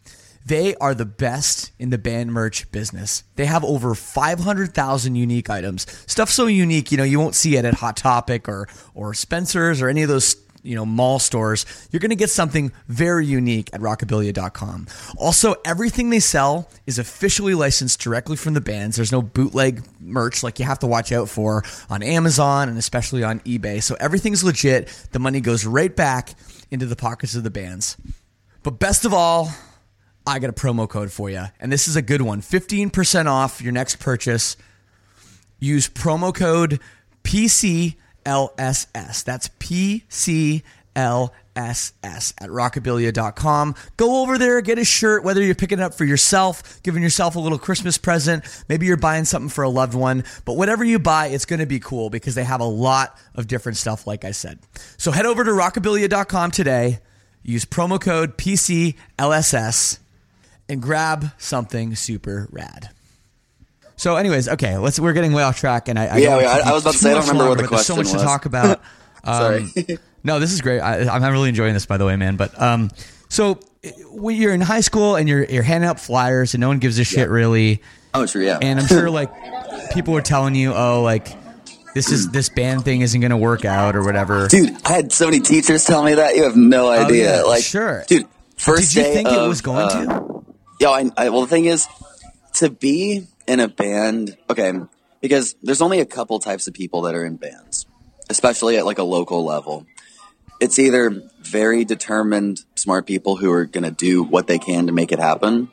B: They are the best in the band merch business. They have over five hundred thousand unique items. Stuff so unique, you know, you won't see it at Hot Topic or or Spencer's or any of those, you know, mall stores. You're going to get something very unique at rockabilia dot com. Also, everything they sell is officially licensed directly from the bands. There's no bootleg merch like you have to watch out for on Amazon and especially on eBay. So everything's legit. The money goes right back into the pockets of the bands. But best of all, I got a promo code for you, and this is a good one. fifteen percent off your next purchase. Use promo code P C L S S. That's P C L S S at rockabilia dot com. Go over there, get a shirt, whether you're picking it up for yourself, giving yourself a little Christmas present, maybe you're buying something for a loved one, but whatever you buy, it's going to be cool because they have a lot of different stuff, like I said. So head over to rockabilia dot com today, use promo code P C L S S, and grab something super rad. So, anyways, okay, let's. We're getting way off track, and I, I
D: yeah,
B: don't
D: I, I was about to say I don't remember
B: longer,
D: what the question
B: There's so much
D: was.
B: to talk about. Um,
D: Sorry.
B: no, this is great. I, I'm really enjoying this, by the way, man. But um, so when you're in high school and you're you're handing out flyers, and no one gives a shit
D: Yeah.
B: really.
D: Oh, true. Yeah.
B: And I'm sure like people were telling you, oh, like this is this band thing isn't going to work out or whatever.
D: Dude, I had so many teachers tell me that. You have no idea.
B: Oh, yeah,
D: like,
B: sure.
D: Dude, first
B: Did you
D: day
B: think
D: of,
B: it was going
D: uh,
B: to?
D: Yeah, I, I, well, the thing is, to be in a band, okay, because there's only a couple types of people that are in bands, especially at like a local level. It's either very determined, smart people who are going to do what they can to make it happen,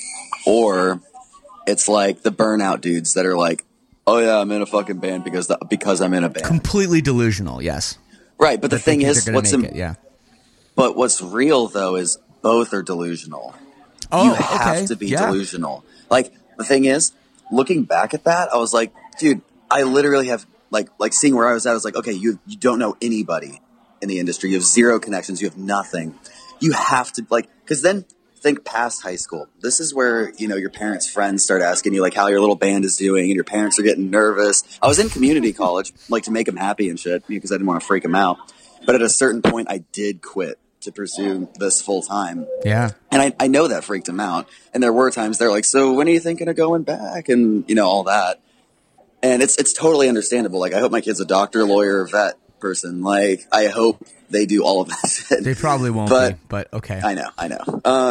D: or it's like the burnout dudes that are like, oh yeah, I'm in a fucking band because the, because I'm in a band.
B: Completely delusional, yes.
D: Right, but the
B: That they
D: thing
B: think
D: is,
B: they're gonna
D: what's
B: make
D: im-
B: it, yeah.
D: but what's real though is both are delusional.
B: Oh,
D: you have
B: okay.
D: to be
B: yeah.
D: delusional. Like, the thing is, looking back at that, I was like, dude, I literally have, like, like seeing where I was at, I was like, okay, you you don't know anybody in the industry. You have zero connections. You have nothing. You have to, like, because then think past high school. This is where, you know, your parents' friends start asking you, like, how your little band is doing, and your parents are getting nervous. I was in community college, like, to make them happy and shit, because I didn't want to freak them out. But at a certain point, I did quit to pursue this full time.
B: Yeah.
D: And I, I know that freaked him out. And there were times they're like, so when are you thinking of going back? And, you know, all that. And it's it's totally understandable. Like, I hope my kid's a doctor, lawyer, vet person. Like, I hope they do all of that shit.
B: They probably won't
D: but,
B: be, but okay.
D: I know, I know. Uh,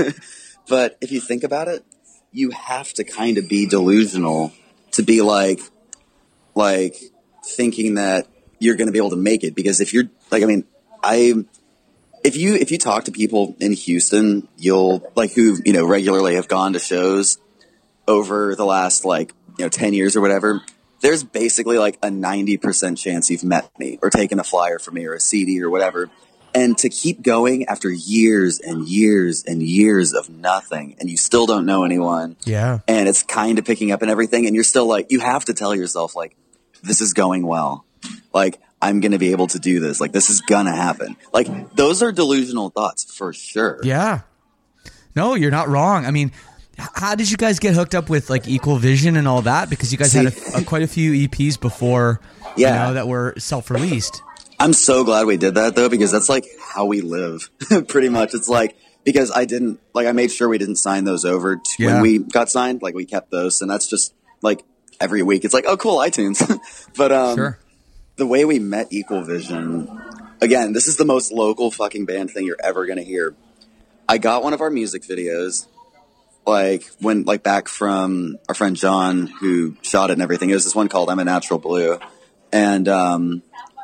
D: but if you think about it, you have to kind of be delusional to be like, like thinking that you're going to be able to make it. Because if you're, like, I mean, I... If you if you talk to people in Houston, you'll like who you know regularly have gone to shows over the last like you know ten years or whatever. There's basically like a ninety percent chance you've met me or taken a flyer from me or a C D or whatever. And to keep going after years and years and years of nothing, and you still don't know anyone.
B: Yeah.
D: And it's kind of picking up and everything, and you're still like, you have to tell yourself like, this is going well, like. I'm going to be able to do this. Like, this is going to happen. Like, those are delusional thoughts for sure.
B: Yeah. No, you're not wrong. I mean, how did you guys get hooked up with, like, Equal Vision and all that? Because you guys
D: See,
B: had a, a, quite a few E Ps before,
D: yeah.
B: you know, that were self-released.
D: I'm so glad we did that, though, because that's, like, how we live, pretty much. It's like, because I didn't, like, I made sure we didn't sign those over to
B: Yeah.
D: when we got signed. Like, we kept those, and that's just, like, every week. It's like, oh, cool, iTunes. but, um...
B: Sure.
D: The way we met Equal Vision, again, this is the most local fucking band thing you're ever going to hear. I got one of our music videos, like, when, like, back from our friend John, who shot it and everything. It was this one called I'm a Natural Blue. And um,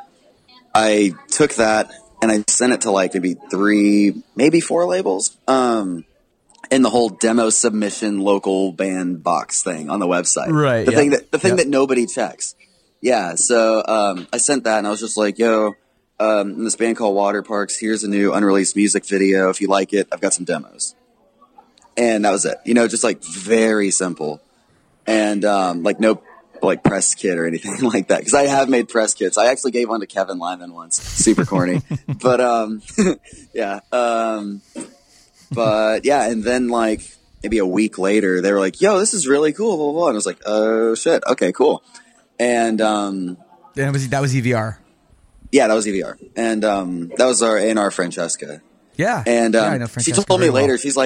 D: I took that, and I sent it to, like, maybe three, maybe four labels, um, in the whole demo submission local band box thing on the website.
B: Right,
D: The
B: yeah.
D: thing that the thing
B: Yep.
D: that nobody checks. Yeah, so um, I sent that, and I was just like, yo, um, in this band called Water Parks, here's a new unreleased music video. If you like it, I've got some demos. And that was it. You know, just like very simple. And um, like no like press kit or anything like that. Because I have made press kits. I actually gave one to Kevin Lyman once. Super corny. but um, yeah. Um, but yeah, and then like maybe a week later, they were like, yo, this is really cool, blah, blah, blah. And I was like, oh, shit. Okay, cool. And um,
B: That was, that was E V R.
D: yeah, that was E V R. And um, that was our A and R Francesca.
B: Yeah.
D: And
B: Yeah,
D: um,
B: I know
D: she
B: Francesca
D: told me
B: very well.
D: later, she's like, she,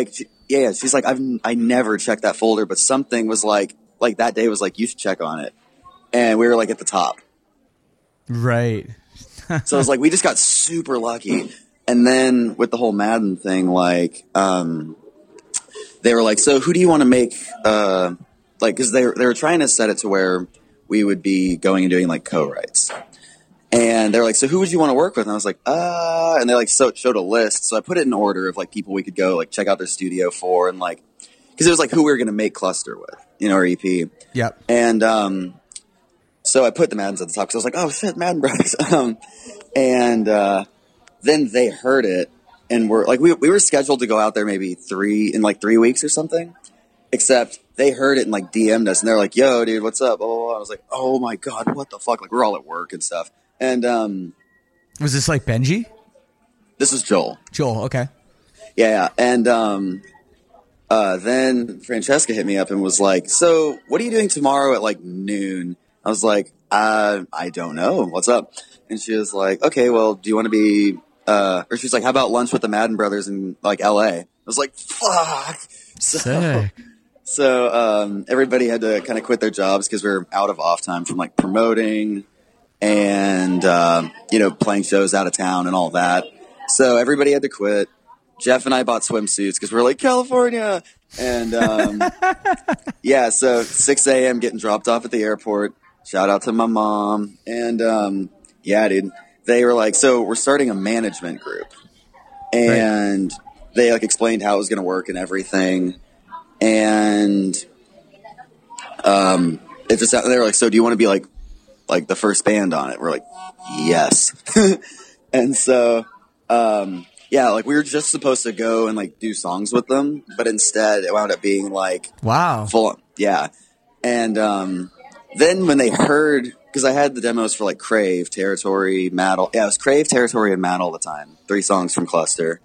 D: yeah, yeah. She's like, I've I never checked that folder, but something was like like that day was like, you should check on it, and we were like at the top.
B: Right.
D: So it was like we just got super lucky. And then with the whole Madden thing, like um, they were like, so who do you want to make? Uh, like, because they they were trying to set it to where we would be going and doing like co-writes. And they're like, so who would you want to work with? And I was like, uh, and they like so, showed a list. So I put it in order of like people we could go like check out their studio for, and like because it was like who we were going to make Cluster with, you know, our E P.
B: Yep.
D: And um, so I put the Maddens at the top because I was like, oh shit, Madden Brothers. um, and uh, then they heard it, and we're like, we we were scheduled to go out there maybe three in like three weeks or something. Except they heard it and like D M'd us, and they're like, "Yo, dude, what's up?" Blah, blah, blah. I was like, "Oh my god, what the fuck?" Like we're all at work and stuff. And um,
B: was this like Benji?
D: This was Joel.
B: Joel, okay.
D: Yeah, yeah. And um, uh, then Francesca hit me up and was like, "So, what are you doing tomorrow at like noon?" I was like, uh, "I don't know. What's up?" And she was like, "Okay, well, do you want to be?" Uh, or she's like, "How about lunch with the Madden brothers in like L A?" I was like, "Fuck." So,
B: Sick.
D: so um, everybody had to kind of quit their jobs because we were out of off time from like promoting and uh, you know playing shows out of town and all that. So everybody had to quit. Jeff and I bought swimsuits because we were like, California. And um, yeah, so six a.m. getting dropped off at the airport. Shout out to my mom. And um, yeah, dude, they were like, so we're starting a management group. And right. They like explained how it was going to work and everything. And um, it just, they were like, so do you want to be like, like the first band on it? We're like, yes. And so, um, yeah, like we were just supposed to go and like do songs with them, but instead it wound up being like,
B: wow,
D: full, yeah. And um, then when they heard, because I had the demos for like Crave, Territory, Maddle, yeah, it was Crave, Territory, and Maddle all the time, three songs from Cluster.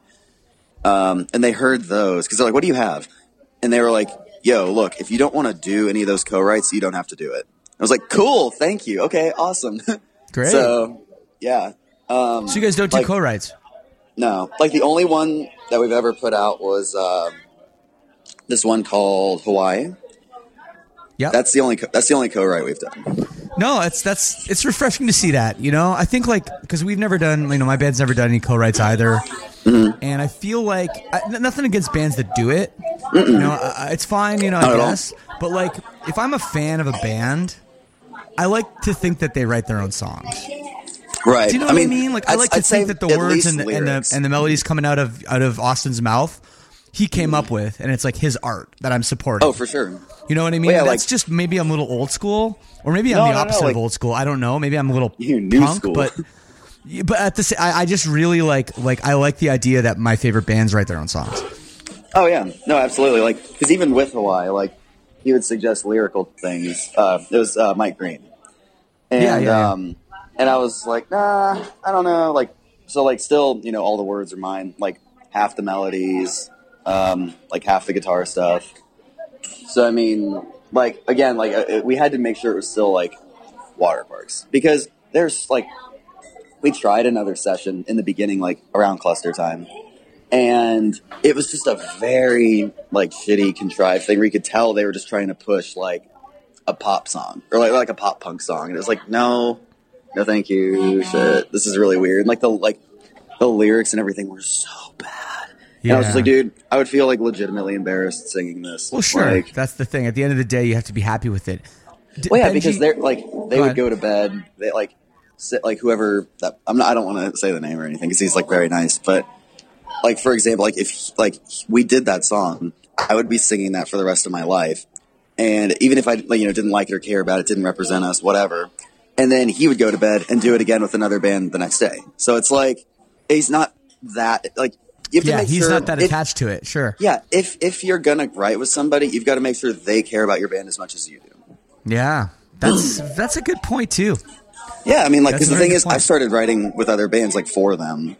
D: Um, and they heard those because they're like, what do you have? And they were like, yo, look, if you don't want to do any of those co-writes, you don't have to do it. I was like, cool, thank you. Okay, awesome.
B: Great.
D: So, yeah. Um,
B: so you guys don't do
D: like,
B: co-writes?
D: No. Like the only one that we've ever put out was uh, this one called Hawaii.
B: Yeah.
D: That's the only co- that's the only co-write we've done.
B: No, it's that's it's refreshing to see that, you know. I think like because we've never done, you know, my band's never done any co-writes either, mm-hmm. and I feel like I, nothing against bands that do it. Mm-mm. You know, uh, it's fine, you know, I guess. But like, if I'm a fan of a band, I like to think that they write their own songs.
D: Right.
B: Do you know
D: I
B: what
D: mean,
B: I mean? Like,
D: I'd,
B: I like to
D: I'd
B: think that the words and the, and the and the melodies coming out of out of Austin's mouth, he came mm. up with, and it's like his art that I'm supporting.
D: Oh, for sure.
B: You know what I mean?
D: Well, yeah,
B: That's
D: like,
B: just maybe I'm a little old school, or maybe I'm
D: no,
B: the
D: no,
B: opposite
D: no, like,
B: of old school. I don't know. Maybe I'm a little
D: new
B: punk,
D: school.
B: but but at the sa- I, I just really like like I like the idea that my favorite bands write their own songs.
D: Oh yeah, no, absolutely. Like, because even with Hawaii, like he would suggest lyrical things. Uh, it was uh, Mike Green, and
B: yeah, yeah, yeah.
D: um, and I was like, nah, I don't know. Like, so like still, you know, all the words are mine. Like half the melodies, um, like half the guitar stuff. So I mean. Like, again, like, uh, we had to make sure it was still, like, Waterparks. Because there's, like, we tried another session in the beginning, like, around Cluster time. And it was just a very, like, shitty, contrived thing where you could tell they were just trying to push, like, a pop song. Or, like, like a pop punk song. And it was like, no, no thank you, shit. This is really weird. And, like, the, like, the lyrics and everything were so bad. And yeah. I was just like, dude, I would feel like legitimately embarrassed singing this.
B: Well, sure.
D: Like,
B: that's the thing. At the end of the day, you have to be happy with it. D-
D: well, yeah,
B: Benji,
D: because they're like they
B: go
D: would
B: ahead.
D: go to bed. They like sit like whoever that I'm not. I don't want to say the name or anything because he's like very nice. But like for example, like if like we did that song, I would be singing that for the rest of my life. And even if I like, you know didn't like it or care about it, didn't represent us, whatever. And then he would go to bed and do it again with another band the next day. So it's like he's not that like. You have
B: yeah,
D: to make
B: he's
D: sure
B: not that
D: if,
B: attached to it. Sure.
D: Yeah, if if you're gonna write with somebody, you've got to make sure they care about your band as much as you do.
B: Yeah, that's that's a good point too.
D: Yeah, I mean, like,
B: That's
D: because the
B: a very
D: thing
B: good
D: is,
B: point.
D: I started writing with other bands like for them,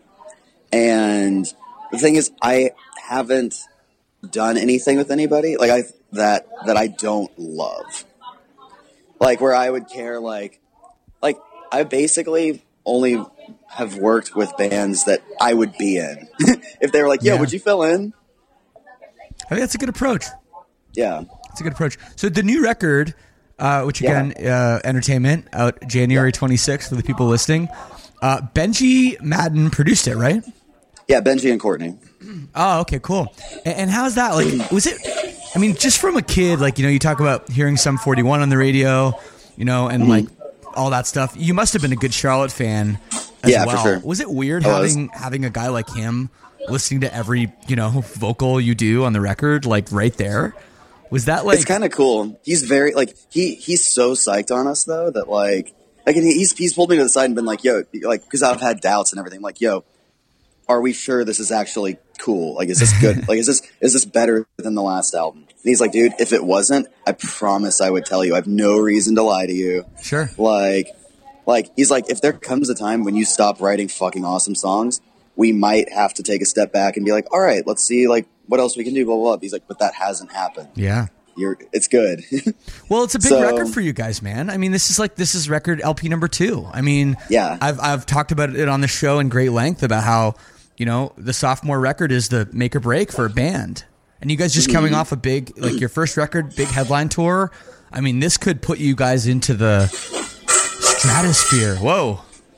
D: and the thing is, I haven't done anything with anybody like I that that I don't love. Like where I would care, like, like I basically only have worked with bands that I would be in. If they were like, yo,
B: Yeah.
D: would you fill in?
B: I think that's a good approach.
D: Yeah.
B: It's a good approach. So the new record, uh, which again, yeah. uh, Entertainment, out January twenty-sixth for the people listening. Uh, Benji Madden produced it, right?
D: Yeah, Benji and Courtney.
B: Oh, okay, cool. And, and how's that? Like, was it, I mean, just from a kid, like, you know, you talk about hearing Sum forty-one on the radio, you know, and mm-hmm. like all that stuff. You must have been a good Charlotte fan as
D: yeah,
B: well.
D: For sure.
B: Was it weird
D: it
B: having
D: was.
B: having a guy like him listening to every, you know, vocal you do on the record, like right there? Was that like...
D: It's kind of cool. He's very, like, he he's so psyched on us, though, that, like, like and he's, he's pulled me to the side and been like, yo, like, because I've had doubts and everything, like, yo, are we sure this is actually cool? Like, is this good? Like, is this is this better than the last album? And he's like, dude, if it wasn't, I promise I would tell you. I have no reason to lie to you.
B: Sure.
D: Like, like he's like, if there comes a time when you stop writing fucking awesome songs, we might have to take a step back and be like, all right, let's see, like, what else we can do, blah, blah, blah. He's like, but that hasn't happened.
B: Yeah.
D: You're, it's good.
B: Well, it's a big
D: so,
B: record for you guys, man. I mean, this is like, this is record L P number two. I mean,
D: yeah.
B: I've, I've talked about it on the show in great length about how, you know, the sophomore record is the make or break for a band. And you guys just coming mm-hmm. off a big, like your first record, big headline tour. I mean, this could put you guys into the stratosphere. Whoa.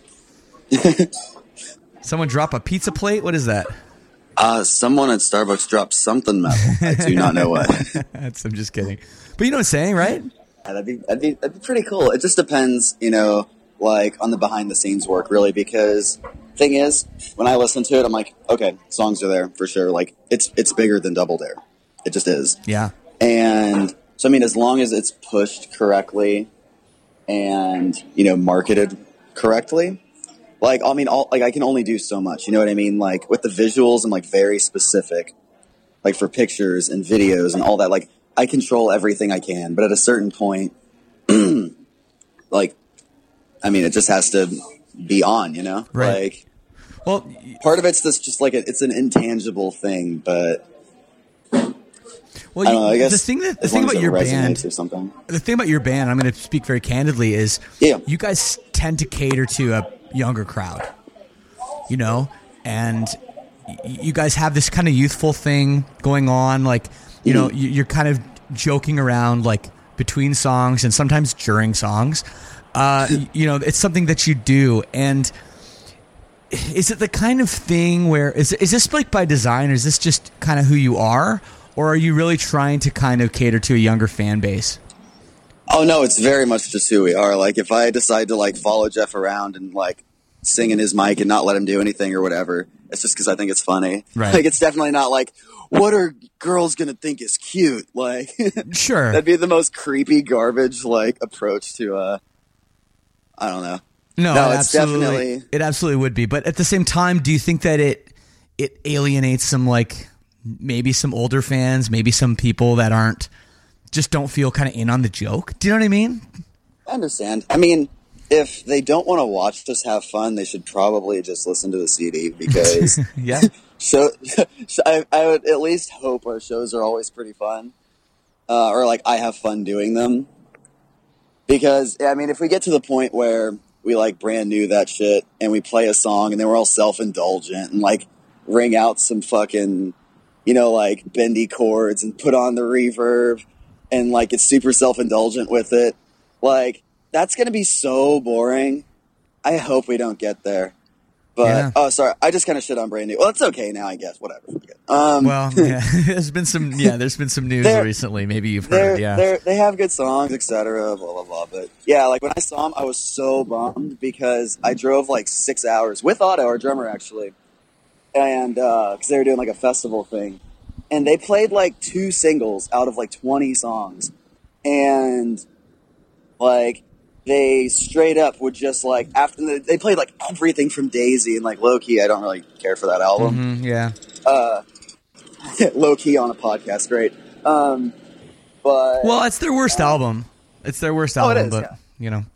B: Someone drop a pizza plate? What is that?
D: Uh, someone at Starbucks dropped something metal. I do not know what.
B: That's, I'm just kidding. But you know what I'm saying, right?
D: Yeah, that'd be, that'd be, that'd be pretty cool. It just depends, you know, like on the behind the scenes work, really, because thing is, when I listen to it, I'm like, okay, songs are there for sure. Like it's, it's bigger than Double Dare. It just is.
B: Yeah.
D: And so, I mean, as long as it's pushed correctly and, you know, marketed correctly, like, I mean, all, like I can only do so much, you know what I mean? Like with the visuals, I'm like very specific, like for pictures and videos and all that. Like I control everything I can, but at a certain point, like, I mean, it just has to be on, you know?
B: Right.
D: Like,
B: well,
D: part of it's this just like, a, it's an intangible thing, but
B: well,
D: I don't know, I guess
B: the thing that the thing about your band,
D: or something.
B: the thing about your band, I'm going to speak very candidly, is
D: yeah.
B: you guys tend to cater to a younger crowd, you know, and y- you guys have this kind of youthful thing going on, like, you know,
D: Mm-hmm.
B: you're kind of joking around like between songs and sometimes during songs. Uh, you know, it's something that you do, and is it the kind of thing where is is this like by design, or is this just kind of who you are, or are you really trying to kind of cater to a younger fan base?
D: Oh no, it's very much just who we are. Like if I decide to like follow Jeff around and like sing in his mic and not let him do anything or whatever, it's just because I think it's funny.
B: Right.
D: Like it's definitely not like, what are girls gonna think is cute? Like,
B: sure,
D: that'd be the most creepy garbage like approach to uh, I don't know.
B: No,
D: no
B: it
D: it's
B: absolutely,
D: definitely
B: it absolutely would be. But at the same time, do you think that it it alienates some like maybe some older fans, maybe some people that aren't just don't feel kind of in on the joke? Do you know what I mean?
D: I understand. I mean, if they don't want to watch us have fun, they should probably just listen to the C D because
B: yeah.
D: So I, I would at least hope our shows are always pretty fun, uh, or like I have fun doing them. Because I mean, if we get to the point where we like brand new that shit and we play a song and then we're all self-indulgent and like ring out some fucking, you know, like bendy chords and put on the reverb and like it's super self-indulgent with it, like that's going to be so boring. I hope we don't get there. But,
B: yeah.
D: oh, sorry, I just kind of shit on brand new. Well, it's okay now, I guess. Whatever. Um,
B: well, yeah, there's been some, yeah, there's been some news recently. Maybe you've heard, yeah.
D: They're, they have good songs, et cetera, blah, blah, blah. But, yeah, like, when I saw them, I was so bummed because I drove, like, six hours with Otto, our drummer, actually. And, because uh, they were doing, like, a festival thing. And they played, like, two singles out of, like, twenty songs. And, like... they straight up would just like after the, they played like everything from Daisy and like low key. I don't really care for that album.
B: Mm-hmm, yeah,
D: uh, low key on a podcast, great. Um, but
B: well, it's their worst
D: uh,
B: album. It's their worst
D: oh,
B: album,
D: it is,
B: but
D: yeah.
B: you know.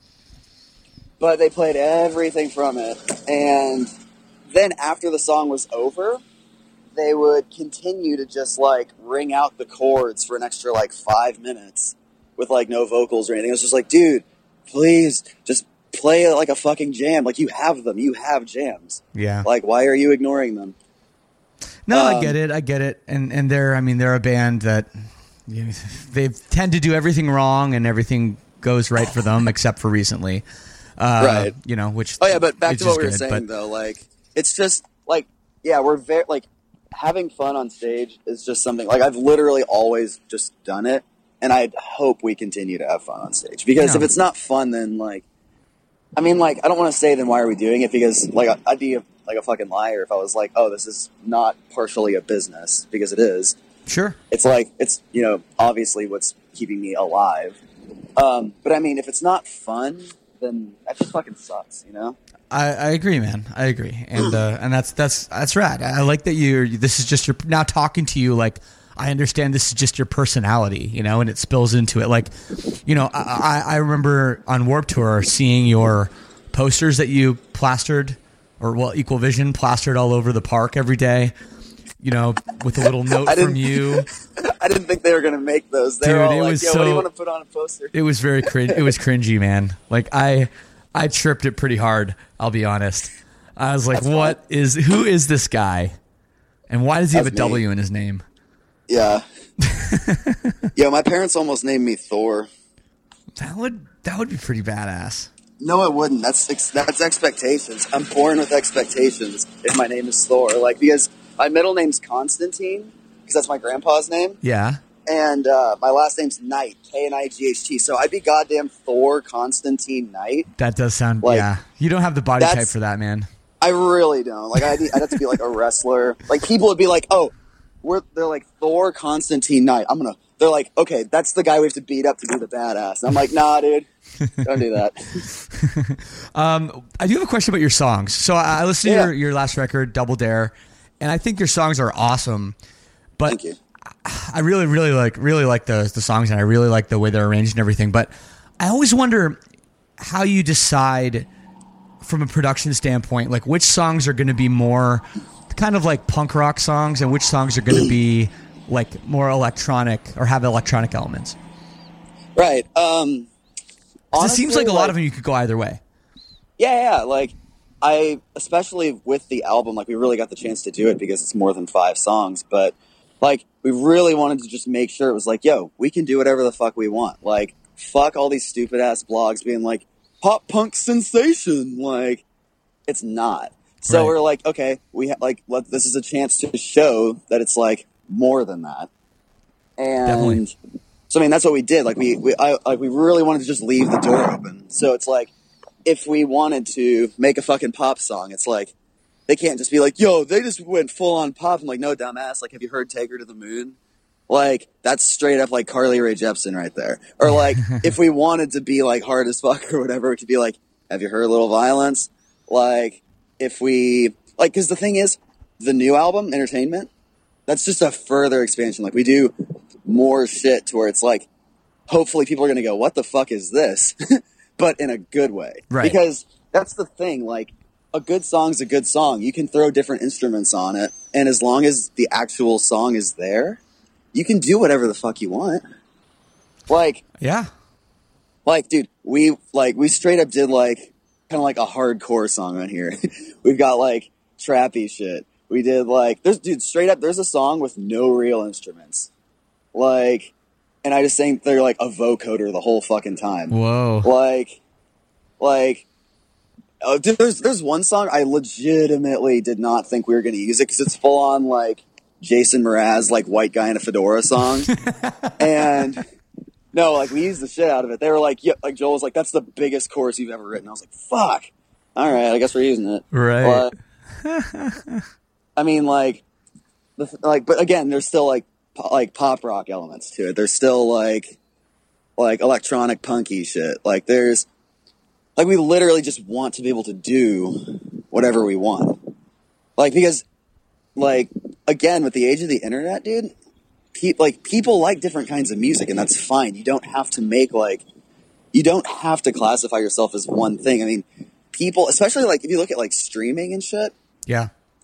D: But they played everything from it, and then after the song was over, they would continue to just like ring out the chords for an extra like five minutes with like no vocals or anything. It was just like, dude. Please just play it like a fucking jam. Like you have them. You have jams.
B: Yeah.
D: Like why are you ignoring them?
B: No,
G: Um,
B: I get it. I get it. And and they're, I mean, they're a band that you know, they tend to do everything wrong and everything goes right for them, except for recently. Uh,
G: Right.
B: You know, which.
G: Oh yeah, but back
B: is
G: to what
B: just
G: we were
B: good,
G: saying
B: but-
G: though, like it's just like yeah, we're very like having fun on stage is just something like I've literally always just done it, and I hope we continue to have fun on stage because
B: Yeah.
G: if it's not fun, then like I mean, like I don't want to say then why are we doing it because like I'd be a, like a fucking liar if I was like, oh, this is not partially a business because it is.
B: Sure.
G: It's like it's you know obviously what's keeping me alive. Um, but I mean, if it's not fun, then that just fucking sucks, you know.
B: I, I agree, man. I agree, and uh, and that's that's that's rad. I like that you're. This is just your now talking to you. Like I understand this is just your personality, you know, and it spills into it. Like, you know, I, I I remember on Warped Tour seeing your posters that you plastered, or well, Equal Vision plastered all over the park every day. You know, with a little note
G: I didn't-
B: from you.
G: I didn't think they were gonna make those. They were
B: Dude,
G: all
B: it
G: like,
B: was
G: "Yo, what do you
B: so-
G: want to put on a poster?"
B: It was very cringe. It was cringy, man. Like I, I tripped it pretty hard. I'll be honest. I was like,
G: That's
B: "What
G: fine.
B: is? Who is this guy? And why does he have a
G: That's me.
B: W in his name?"
G: Yeah, yeah. My parents almost named me Thor.
B: That would that would be pretty badass.
G: No, it wouldn't. That's ex- that's expectations. I'm born with expectations. If my name is Thor, like because my middle name's Constantine because that's my grandpa's name,
B: Yeah.
G: and uh, my last name's Knight, K N I G H T. So I'd be goddamn Thor Constantine Knight.
B: That does sound.
G: Like,
B: yeah. You don't have the body
G: that's-
B: type for that, man.
G: I really don't. Like I'd, I'd have to be like a wrestler. Like people would be like, "Oh, we're," they're like Thor Constantine Knight. I'm gonna. They're like, "Okay, that's the guy we have to beat up to be the badass." And I'm like, "Nah, dude, don't do that."
B: Um, I do have a question about your songs. So I, I listened
G: Yeah.
B: to your, your last record, Double Dare, and I think your songs are awesome. But
G: Thank you.
B: I really, really like really like the the songs, and I really like the way they're arranged and everything. But I always wonder how you decide from a production standpoint, like which songs are going to be more kind of like punk rock songs, and which songs are going to be like more electronic or have electronic elements.
G: Right. Um,
B: 'Cause it seems
G: honestly,
B: like a lot of them you could go either way.
G: Yeah, yeah. Like I, especially with the album, like we really got the chance to do it because it's more than five songs. But like we really wanted to just make sure it was like, yo, we can do whatever the fuck we want. Like fuck all these stupid ass blogs being like pop punk sensation. Like it's not. So
B: Right.
G: we're like, okay, we ha- like let, this is a chance to show that it's like more than that. And
B: Definitely.
G: so I mean that's what we did. Like we we I, like we really wanted to just leave the door open. So it's like if we wanted to make a fucking pop song, it's like they can't just be like, yo, they just went full on pop. I'm like, no, dumbass. Like, have you heard Take Her to the Moon? Like, that's straight up like Carly Rae Jepsen right there. Or like, if we wanted to be like hard as fuck or whatever, it could be like, have you heard Little Violence? Like, if we, like, because the thing is, the new album, Entertainment, that's just a further expansion. Like, we do more shit to where it's like, hopefully people are going to go, what the fuck is this? But in a good way.
B: Right.
G: Because that's the thing, like, a good song's a good song. You can throw different instruments on it, and as long as the actual song is there, you can do whatever the fuck you want. Like,
B: Yeah.
G: like, dude, we, like, we straight up did, like, kind of like a hardcore song on here. We've got, like, trappy shit. We did, like, there's, dude, straight up, there's a song with no real instruments. Like, and I just think they're, like, a vocoder the whole fucking time.
B: Whoa.
G: Like, like, oh, dude, there's there's one song I legitimately did not think we were going to use it because it's full on like Jason Mraz, like white guy in a fedora song, and no, like we used the shit out of it. They were like, yeah, like Joel was like, that's the biggest chorus you've ever written. I was like, fuck. All right, I guess we're using it.
B: Right.
G: But, I mean, like, the, like, but again, there's still like po- like pop rock elements to it. There's still like like electronic punky shit. Like there's like we literally just want to be able to do whatever we want. Like because like again with the age of the internet, dude, pe- like people like different kinds of music, and that's fine. You don't have to make like you don't have to classify yourself as one thing. I mean, people, especially like if you look at like streaming and shit.
B: Yeah.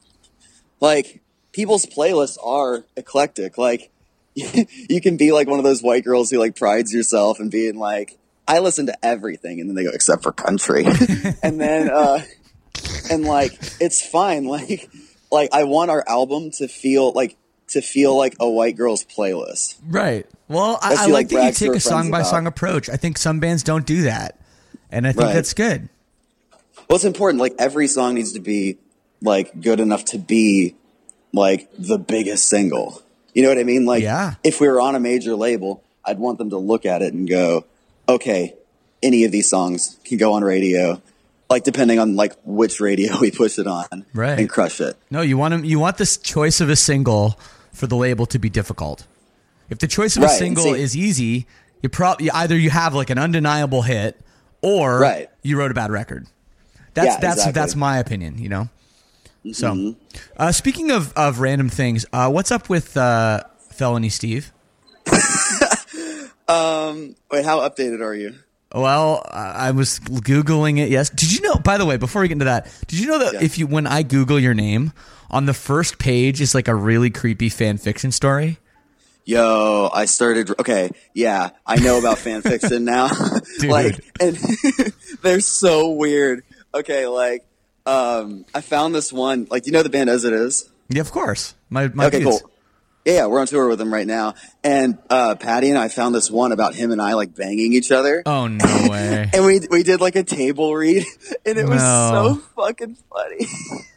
G: Like, people's playlists are eclectic. Like, you can be like one of those white girls who like prides yourself and being like, I listen to everything. And then they go, except for country. And then, uh, and like, it's fine. Like, like I want our album to feel like to feel like a white girl's playlist.
B: Right. Well, I,
G: Let's
B: I
G: do,
B: like
G: like,
B: that you
G: brags to
B: take
G: our
B: a song
G: friends
B: by
G: about.
B: song approach. I think some bands don't do that, and I think
G: Right.
B: that's good.
G: Well, it's important. Like every song needs to be like good enough to be like the biggest single. You know what I mean? Like
B: Yeah.
G: if we were on a major label, I'd want them to look at it and go, okay, any of these songs can go on radio. Like depending on like which radio we push it on,
B: Right.
G: and crush it.
B: No, you want 'em- you want this choice of a single for the label to be difficult. If the choice of a
G: Right, and
B: single
G: see-
B: is easy, you probably either you have like an undeniable hit, or
G: Right.
B: you wrote a bad record. That's
G: Yeah,
B: that's
G: exactly.
B: that's my opinion. You know. So,
G: Mm-hmm.
B: uh, speaking of of random things, uh, what's up with uh, Felony Steve?
G: Um, wait, how updated are you?
B: Well, I I was Googling it. Yes. Did you know, by the way, before we get into that, did you know that
G: Yeah.
B: if you, when I Google your name, on the first page is like a really creepy fan fiction story?
G: Yo, I started. Okay, yeah, I know about fan fiction now.
B: Dude.
G: Like, and they're so weird. Okay, like, um, I found this one. Like, do you know the band As It Is?
B: Yeah, of course. My, my
G: Okay,
B: dudes.
G: cool. Yeah, yeah, we're on tour with them right now. And uh, Patty and I found this one about him and I like banging each other.
B: Oh, no way.
G: And we we did like a table read, and it was
B: No.
G: so fucking funny.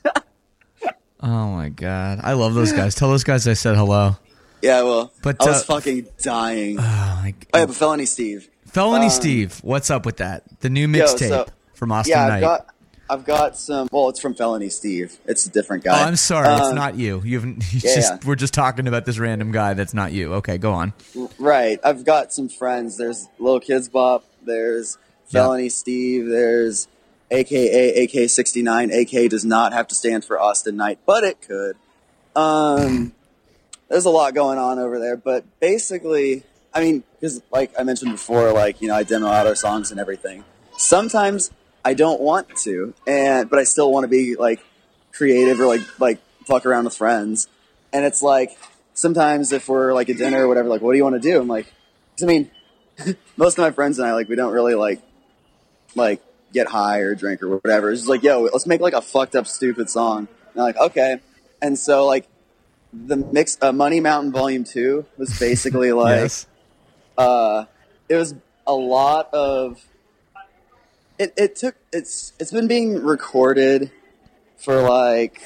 B: Oh, my God. I love those guys. Tell those guys I said hello.
G: Yeah, well,
B: But,
G: I was
B: uh,
G: fucking dying.
B: Oh, my
G: Oh, yeah,
B: God.
G: but Felony Steve.
B: Felony
G: um,
B: Steve, what's up with that? The new
G: Yo,
B: mixtape
G: so-
B: from Austin
G: Yeah,
B: Knight.
G: I've got I've got some. Well, it's from Felony Steve. It's a different
B: Oh,
G: guy.
B: I'm sorry. it's
G: Um,
B: not you. You haven't. You
G: yeah,
B: just
G: yeah.
B: we're just talking about this random guy that's not you. Okay, go on.
G: Right. I've got some friends. There's Little Kids Bop. There's
B: Yeah.
G: Felony Steve. There's A K A A K sixty-nine. A K does not have to stand for Austin Knight, but it could. Um, there's a lot going on over there, but basically, I mean, because like I mentioned before, like, you know, I demo out our songs and everything. Sometimes I don't want to, and but I still want to be like creative or like like fuck around with friends. And it's like sometimes if we're like at dinner or whatever, like, what do you want to do? I'm like, 'cause I mean, most of my friends and I, like, we don't really like like get high or drink or whatever. It's just like, yo, let's make like a fucked up stupid song. And I'm like, okay. And so like the mix, uh, Money Mountain Volume Two was basically like,
B: Yes.
G: uh, it was a lot of. It, it took it's it's been being recorded for like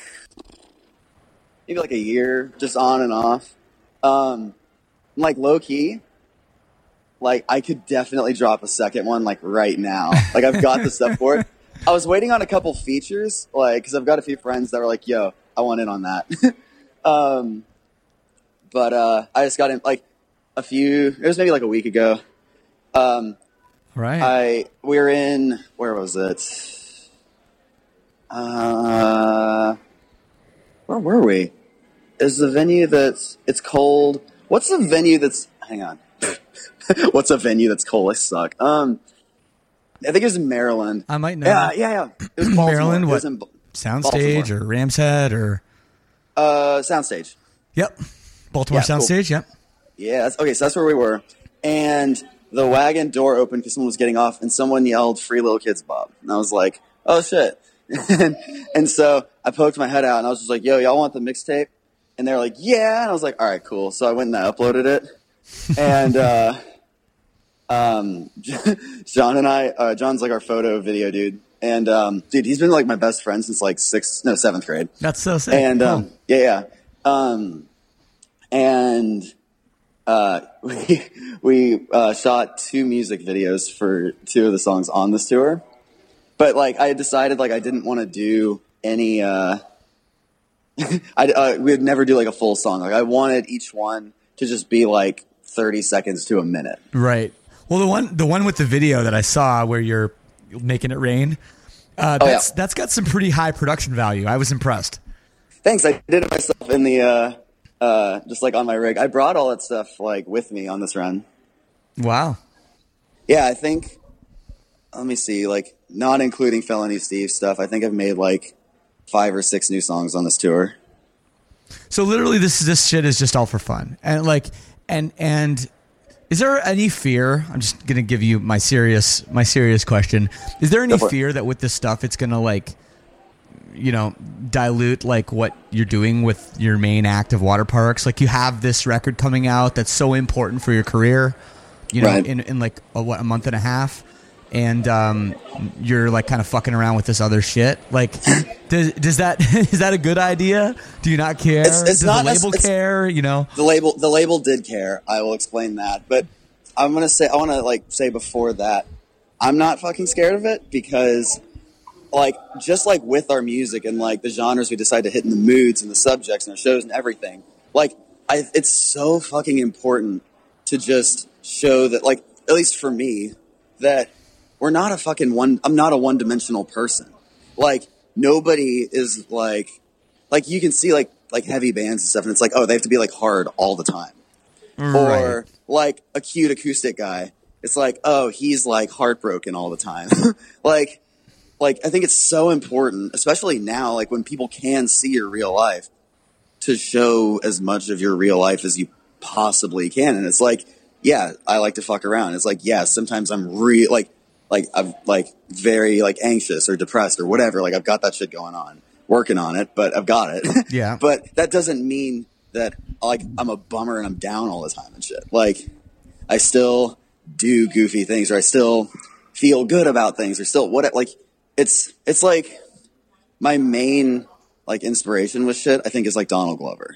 G: maybe like a year, just on and off. Um, like low key, like I could definitely drop a second one like right now. Like I've got the stuff for it. I was waiting on a couple features, like because I've got a few friends that were like, "Yo, I want in on that." um, but uh, I just got in like a few. It was maybe like a week ago. Um,
B: Right.
G: I we were in where was it? Uh, where were we? Is the venue that's it's cold? What's the venue that's? Hang on. What's a venue that's cold? I suck. Um, I think it was in Maryland.
B: I might know.
G: Yeah, yeah, yeah. It was Baltimore.
B: Maryland,
G: It
B: what?
G: was in Ba-
B: Soundstage
G: Baltimore.
B: or Ram's Head or
G: uh Soundstage.
B: yep, Baltimore
G: Yeah, cool.
B: Soundstage. Yep.
G: Yeah. That's, okay, so that's where we were, and the wagon door opened because someone was getting off, and someone yelled "Free Little Kids Bob," and I was like, "Oh shit!" and, and so I poked my head out, and I was just like, "Yo, y'all want the mixtape?" And they're like, "Yeah," and I was like, "All right, cool." So I went and I uploaded it, and uh, um, John and I, uh, John's like our photo video dude, and um, dude, he's been like my best friend since like sixth, no, seventh grade.
B: That's so sick.
G: And
B: Cool.
G: um, yeah, yeah, um, and uh, we we uh, shot two music videos for two of the songs on this tour. But like, I had decided like I didn't want to do any. Uh, I uh, we would never do like a full song. Like I wanted each one to just be like thirty seconds to a minute.
B: Right. Well, the one the one with the video that I saw where you're making it rain, uh,
G: Oh,
B: that's
G: yeah.
B: that's got some pretty high production value. I was impressed.
G: Thanks. I did it myself in the uh, uh, just like on my rig. I brought all that stuff like with me on this run.
B: Wow.
G: Yeah, I think. Let me see. Like, not including Felony Steve stuff, I think I've made like five or six new songs on this tour.
B: So literally, this this shit is just all for fun, and like, and and is there any fear? I'm just gonna give you my serious my serious question. Is there any
G: Go for it.
B: fear that with this stuff, it's gonna like you know, dilute like what you're doing with your main act of Water Parks. Like you have this record coming out that's so important for your career, you know,
G: Right.
B: in, in like a, what, a month and a half. And um, you're like kind of fucking around with this other shit. Like, does does that is that a good idea? Do you not care?
G: It's- it's
B: does
G: not
B: the label
G: nec- it's-
B: care? You know,
G: The label, the label did care. I will explain that, but I'm gonna say, I want to like say before that, I'm not fucking scared of it because, like, just like with our music and like the genres we decide to hit and the moods and the subjects and our shows and everything, like, I, it's so fucking important to just show that, like, at least for me, that we're not a fucking one. I'm not a one dimensional person. Like nobody is like, like you can see like like heavy bands and stuff, and it's like, oh, they have to be like hard all the time. Or like a cute acoustic guy. It's like, oh, he's like heartbroken all the time. like, like I think it's so important, especially now, like when people can see your real life, to show as much of your real life as you possibly can. And it's like, yeah, I like to fuck around. It's like, yeah, sometimes I'm real, like, like I'm like very like anxious or depressed or whatever. Like I've got that shit going on, working on it, but I've got it.
B: Yeah.
G: But that doesn't mean that like I'm a bummer and I'm down all the time and shit. Like I still do goofy things, or I still feel good about things, or still what like it's it's like my main like inspiration with shit, I think, is like Donald Glover.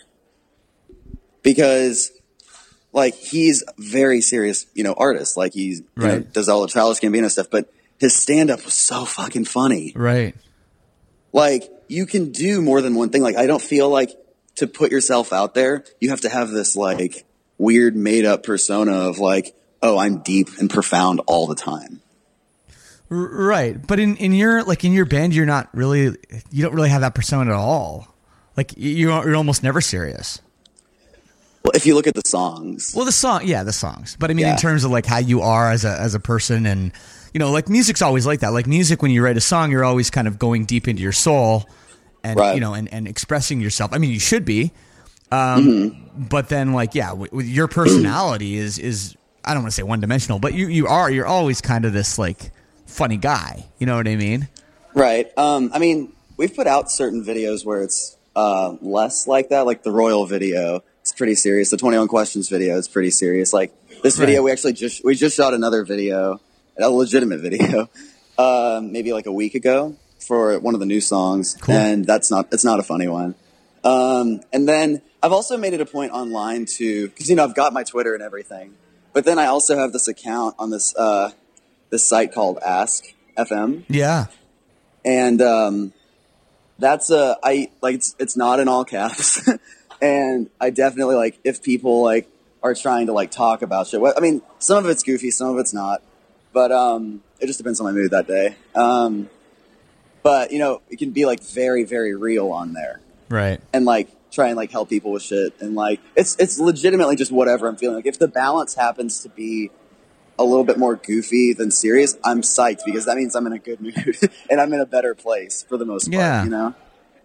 G: Because like he's very serious, you know, artist. Like he's you know,
B: Right.
G: does all the Childish Gambino stuff, but his stand up was so fucking funny.
B: right?
G: Like you can do more than one thing. Like I don't feel like to put yourself out there, you have to have this like weird made up persona of like, oh, I'm deep and profound all the time.
B: R- right. But in, in your like in your band, you're not really you don't really have that persona at all. Like you you're almost never serious.
G: Well, if you look at the songs,
B: Well, the song, yeah, the songs. But I mean, in
G: Yeah.
B: terms of like how you are as a as a person, and you know, like music's always like that. Like music, when you write a song, you're always kind of going deep into your soul, and
G: Right.
B: you know, and, and expressing yourself. I mean, you should be. Um,
G: Mm-hmm.
B: But then, like, yeah, with, with your personality is is I don't want to say one dimensional, but you you are you're always kind of this like funny guy. You know what I mean?
G: right? Um, I mean, we've put out certain videos where it's uh, less like that, like the Royal video. It's pretty serious. The twenty-one Questions video is pretty serious. Like this video,
B: Right.
G: we actually just we just shot another video, a legitimate video, um, maybe like a week ago for one of the new songs,
B: Cool.
G: and that's not it's not a funny one. Um, and then I've also made it a point online to, because you know I've got my Twitter and everything, but then I also have this account on this uh, this site called Ask F M.
B: Yeah.
G: And um, that's a I like it's it's not in all caps, and I definitely like if people like are trying to like talk about shit. I mean, some of it's goofy, some of it's not, but um, it just depends on my mood that day. Um, but you know, it can be like very very real on there,
B: Right.
G: and like try and like help people with shit, and like it's it's legitimately just whatever I'm feeling. Like if the balance happens to be a little bit more goofy than serious, I'm psyched because that means I'm in a good mood and I'm in a better place for the most part,
B: Yeah.
G: you know?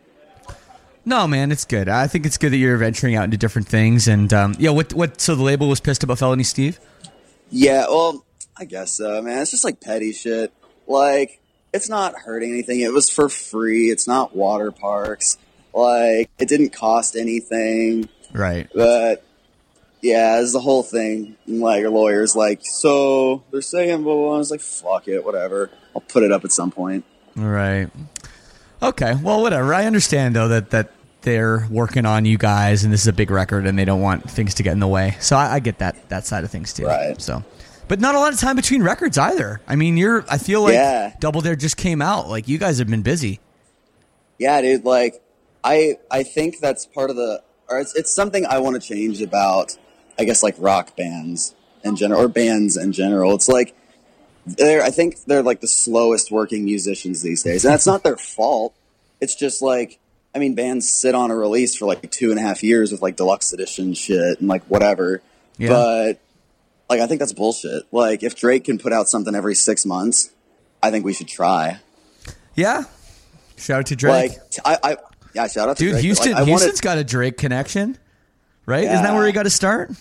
B: No, man, it's good. I think it's good that you're venturing out into different things. And um, yeah, what what? So the label was pissed about Felony Steve.
G: Yeah, well, I guess so, man. It's just like petty shit. Like, it's not hurting anything. It was for free. It's not Water Parks. Like, it didn't cost anything.
B: Right.
G: But, yeah, it's the whole thing. And, like, our lawyer's like, so, they're saying, blah, blah, blah. I was like, fuck it, whatever. I'll put it up at some point.
B: Right. Okay. Well, whatever. I understand though that that they're working on you guys, and this is a big record, and they don't want things to get in the way. So I, I get that that side of things too.
G: Right.
B: So, but not a lot of time between records either. I mean, you're. I feel like
G: Yeah.
B: Double Dare just came out. Like you guys have been busy.
G: Yeah, dude, like, I I think that's part of the, or it's, it's something I want to change about, I guess, like, rock bands in general, or bands in general. It's like, they're, I think they're, like, the slowest working musicians these days. And that's not their fault. It's just, like, I mean, bands sit on a release for, like, two and a half years with, like, deluxe edition shit and, like, whatever.
B: Yeah.
G: But, like, I think that's bullshit. Like, if Drake can put out something every six months, I think we should try.
B: Yeah. Shout out to Drake.
G: Like, t- I, I yeah, shout out to
B: Dude,
G: Drake. but,
B: Houston.
G: like, I
B: Houston's
G: wanted,
B: got a Drake connection, right? Isn't that
G: Yeah.
B: where he got to start?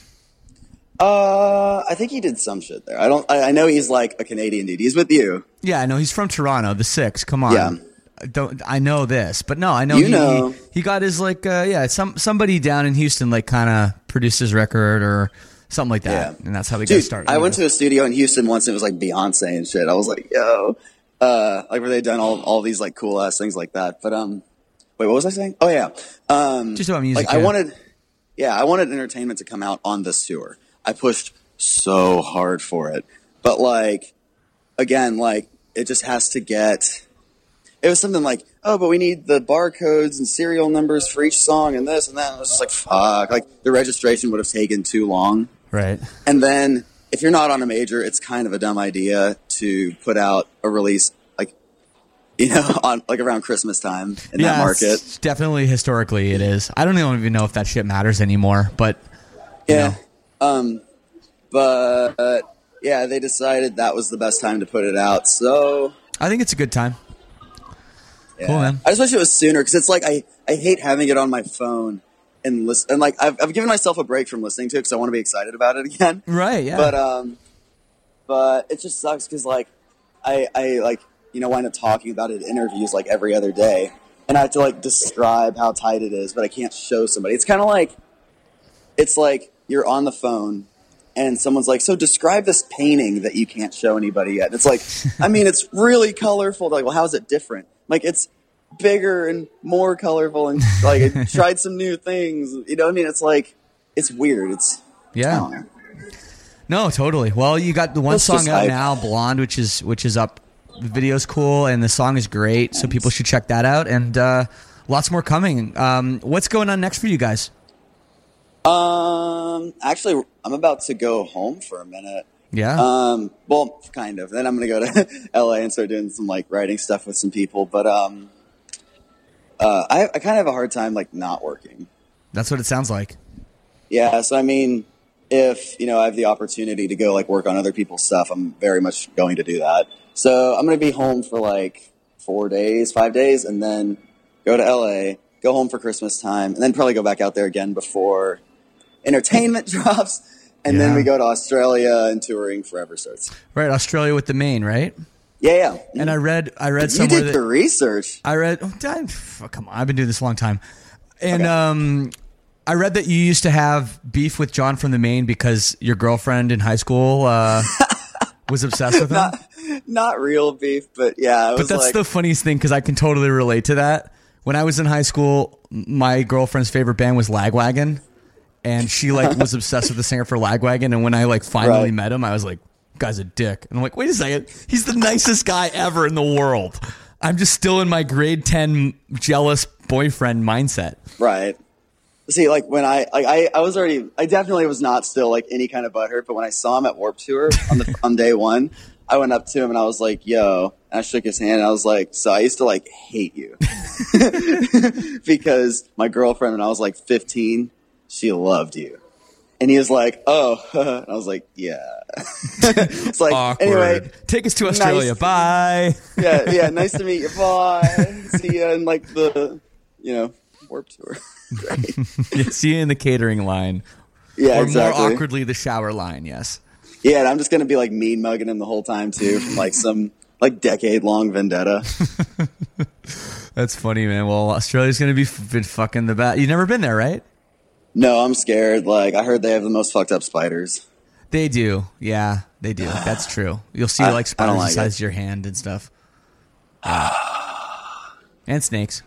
G: Uh, I think he did some shit there. I don't. I, I know he's like a Canadian dude. He's with you.
B: Yeah, I know he's from Toronto. The Six. Come on.
G: Yeah.
B: don't I know this, but no, I know
G: You
B: he,
G: know.
B: he he got his like uh, yeah some somebody down in Houston like kind of produced his record or something like that,
G: Yeah.
B: and that's how he
G: Dude,
B: got started.
G: I went to a studio in Houston once. And it was like Beyonce and shit. I was like, yo, uh, like where they done all all these like cool ass things like that. But um, wait, what was I saying? Oh yeah, um,
B: Just about music,
G: Like I
B: yeah.
G: wanted, yeah, I wanted Entertainment to come out on this tour. I pushed so hard for it, but like again, like it just has to get. It was something like, oh, but we need the barcodes and serial numbers for each song and this and that. And I was just like, fuck. Like, the registration would have taken too long.
B: right.
G: And then, if you're not on a major, it's kind of a dumb idea to put out a release, like, you know, on like around Christmas time in that market.
B: it's definitely historically it is. I don't even know if that shit matters anymore, but you
G: Yeah.
B: know.
G: Um, but, uh, yeah, they decided that was the best time to put it out. So,
B: I think it's a good time.
G: yeah.
B: Cool, man.
G: I just wish it was sooner because it's like I, I hate having it on my phone and listen. And like I've I've given myself a break from listening to it because I want to be excited about it again.
B: Right, yeah.
G: But um, but it just sucks because like I I like you know wind up talking about it in interviews like every other day, and I have to like describe how tight it is, but I can't show somebody. It's kind of like it's like you're on the phone. And someone's like, so describe this painting that you can't show anybody yet. And it's like, I mean, it's really colorful. They're like, well, how is it different? Like, it's bigger and more colorful and like it tried some new things. You know what I mean? It's like, it's weird. It's,
B: Yeah.
G: I don't know.
B: No, totally. Well, you got the one
G: Let's
B: song
G: just
B: out
G: hype.
B: now, Blonde, which is which is up. The video's cool and the song is great, so people should check that out. And uh, lots more coming. Um, what's going on next for you guys?
G: Um, actually, I'm about to go home for a minute.
B: Yeah.
G: Um, well, kind of. Then I'm going to go to L A and start doing some like writing stuff with some people. But um, uh, I, I kind of have a hard time like not working.
B: That's what it sounds like.
G: Yeah, so I mean, if, you know, I have the opportunity to go, like, work on other people's stuff, I'm very much going to do that. So I'm going to be home for, like, four days, five days, and then go to L A, go home for Christmas time, and then probably go back out there again before Entertainment drops, and
B: Yeah.
G: then we go to Australia and touring forever starts.
B: Right, Australia with the main, right?
G: Yeah, yeah.
B: And I read, I read
G: You
B: somewhere
G: did
B: that
G: the research.
B: I read. Oh, I, oh, come on, I've been doing this a long time, and
G: Okay.
B: um, I read that you used to have beef with John from the Main because your girlfriend in high school uh, was obsessed with him.
G: Not, not real beef, but yeah. It
B: But
G: was
B: that's
G: like,
B: the funniest thing because I can totally relate to that. When I was in high school, my girlfriend's favorite band was Lagwagon, and she like was obsessed with the singer for Lagwagon. And when I like finally
G: Right.
B: met him, I was like, "Guy's a dick." And I'm like, "Wait a second, he's the nicest guy ever in the world." I'm just still in my grade ten jealous boyfriend mindset.
G: Right. See, like when I, like I, I was already, I definitely was not still like any kind of butthurt. But when I saw him at Warped Tour on the on day one, I went up to him and I was like, "Yo," and I shook his hand. And I was like, "So I used to like hate you because my girlfriend when I was like fifteen, she loved you." And he was like, "Oh," and I was like, "Yeah." It's like
B: Awkward.
G: anyway.
B: Take us to Australia.
G: nice-
B: Bye.
G: Yeah, yeah. Nice to meet you. Bye. See ya in like the, you know, Warped Tour. Great.
B: Yeah, see you in the catering line.
G: Yeah,
B: or
G: exactly.
B: more awkwardly, the shower line. Yes.
G: Yeah, and I'm just gonna be like mean mugging him the whole time too, from like some like decade long vendetta.
B: That's funny, man. Well, Australia's gonna be f- been fucking the bat. You've never been there, right?
G: No, I'm scared. Like I heard they have the most fucked up spiders.
B: They do. Yeah, they do. That's true. You'll see
G: I-
B: like
G: I
B: spiders
G: don't
B: the
G: like
B: size
G: it.
B: of your hand and stuff. Yeah. And snakes.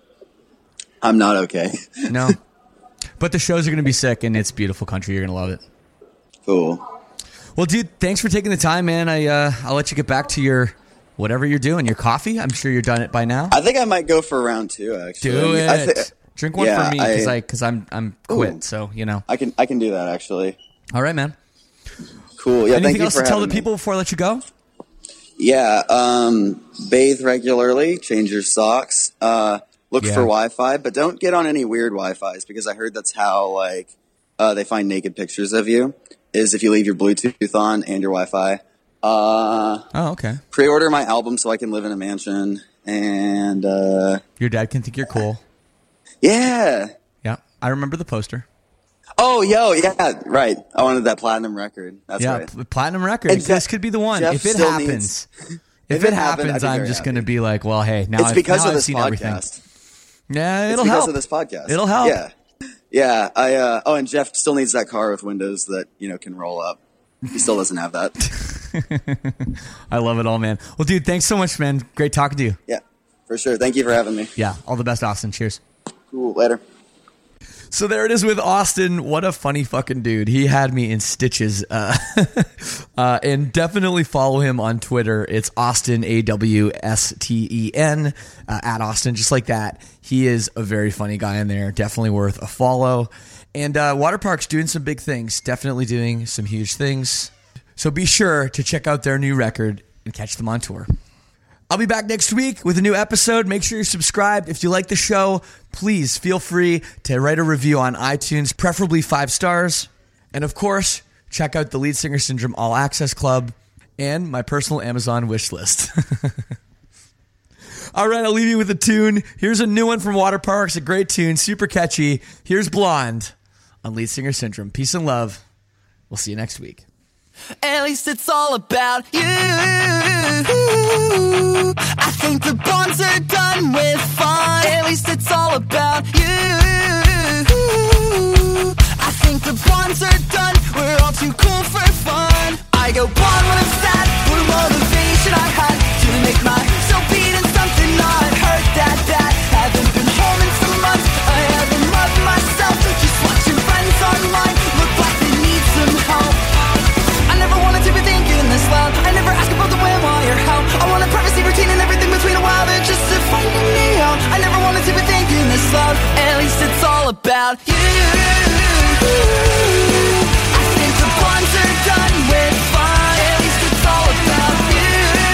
G: I'm not okay.
B: No. But the shows are going to be sick, and it's beautiful country. You're going to love it.
G: Cool.
B: Well, dude, thanks for taking the time, man. I uh, I'll let you get back to your whatever you're doing. Your coffee. I'm sure you're done it by now.
G: I think I might go for round two. Actually,
B: Do
G: I mean,
B: it.
G: I thi-
B: Drink one
G: yeah,
B: for me because
G: I-
B: I because I'm I'm quit.
G: Ooh.
B: So you know.
G: I can I can do that actually.
B: All right, man.
G: Cool. Yeah.
B: Anything
G: thank you
B: else
G: for
B: to tell the
G: having me.
B: people before I let you go?
G: Yeah. Um, bathe regularly. Change your socks. Uh, look
B: Yeah.
G: for Wi-Fi, but don't get on any weird Wi-Fi's because I heard that's how like uh, they find naked pictures of you. Is if you leave your Bluetooth on and your Wi-Fi. Uh,
B: Oh, okay.
G: pre-order my album so I can live in a mansion. And uh,
B: Your dad can think you're cool.
G: yeah.
B: Yeah, I remember the poster.
G: Oh, yo, yeah, right. I wanted that platinum record. That's
B: yeah,
G: right.
B: pl- platinum record.
G: And
B: this
G: Jeff-
B: could be the one
G: Jeff
B: if it
G: still
B: happens. If,
G: If
B: it,
G: it happened,
B: happens,
G: I'd be
B: I'm
G: very
B: just
G: happy.
B: going to be like, well, hey, now
G: It's
B: I've,
G: because
B: now
G: of
B: I've
G: this
B: seen everything.
G: podcast.
B: Yeah,
G: It's
B: it'll
G: because
B: help.
G: of this podcast.
B: It'll help.
G: Yeah. Yeah. I, uh, oh, and Jeff still needs that car with windows that, you know, can roll up. He still doesn't have that.
B: I love it all, man. Well, dude, thanks so much, man. Great talking to you.
G: Yeah, for sure. Thank you for having me.
B: Yeah, all the best, Austin. Cheers.
G: Cool. Later.
B: So there it is with Austin. What a funny fucking dude. He had me in stitches. Uh, uh, and definitely follow him on Twitter. It's Austin, A W S T E N, uh, at Austin, just like that. He is a very funny guy in there. Definitely worth a follow. And uh, Waterpark's doing some big things. Definitely doing some huge things. So be sure to check out their new record and catch them on tour. I'll be back next week with a new episode. Make sure you're subscribed. If you like the show, please feel free to write a review on iTunes, preferably five stars. And of course, check out the Lead Singer Syndrome All Access Club and my personal Amazon wish list. All right, I'll leave you with a tune. Here's a new one from Waterparks, a great tune, super catchy. Here's Blonde on Lead Singer Syndrome. Peace and love. We'll see you next week.
C: At least it's all about you. I think the bonds are done with fun. At least it's all about you. I think the bonds are done. We're all too cool for fun. I go blonde when I'm sad. What a motivation I had to make myself beat in something not hurt that bad. Haven't been home in some months. I haven't loved myself. Just watching friends online look like they need some help. I never wanted to be thinking this loud. I never ask about the when, why, or how. I want a privacy routine and everything between a while. They're just to find me out. I never wanted to be thinking this loud. At least it's all about you. I think the bonds are done with fun. At least it's all about you.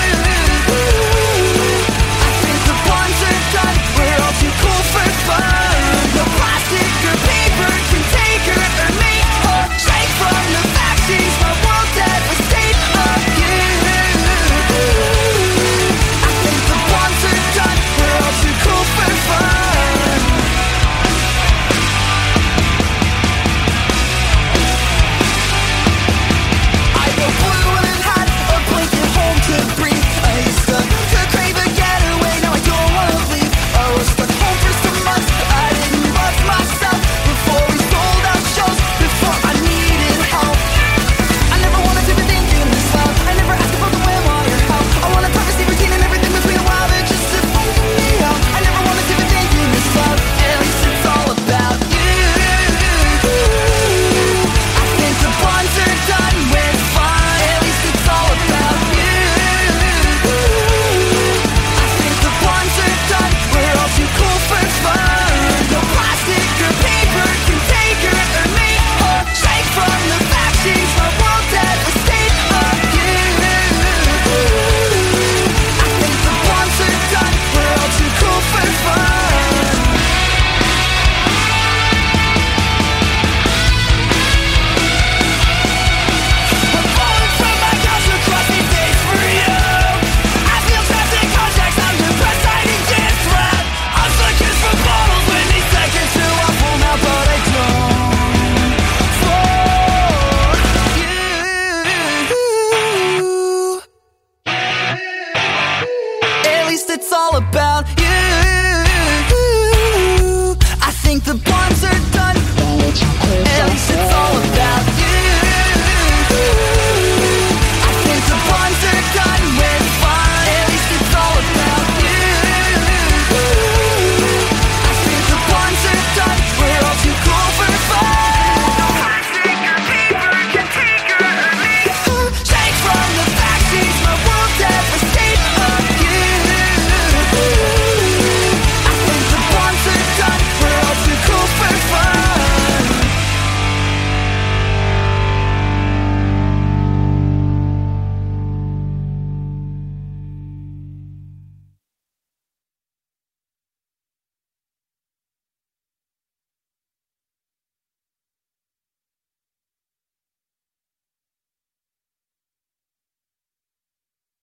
C: I think the bonds are done. We're all too cool for fun. No plastic or paper can take her or make her shake from the factions. My world devastate of you. I think the bonds are done. We're all too cool for fun. I go blue when it had a blanket home to breathe. I used to, to crave a getaway, now I don't wanna leave. I was stuck home for some months. I didn't love myself before we sold out shows, before I needed help. I never wanted to be thinking this loud. I never asked about the when, why, or how. I want a privacy routine and everything between a while. They're just to find me out. I never wanted to be thinking this loud. At least it's all about you. I think the bonds are done with fun. At least it's all about you. I think the bonds are done. We're all too cool for fun. No plastic or paper can take her or make her shake from the factions. My world devastate of you. I think the bonds are done. We're all too cool for fun. I'm falling from my couch across these days for you. I feel trapped in contracts. I'm depressed. I need just rap. I'm suckers for bottles when these seconds feel awful now, but I don't. For you. At least it's all about you. I think the bonds are done. At least it's all about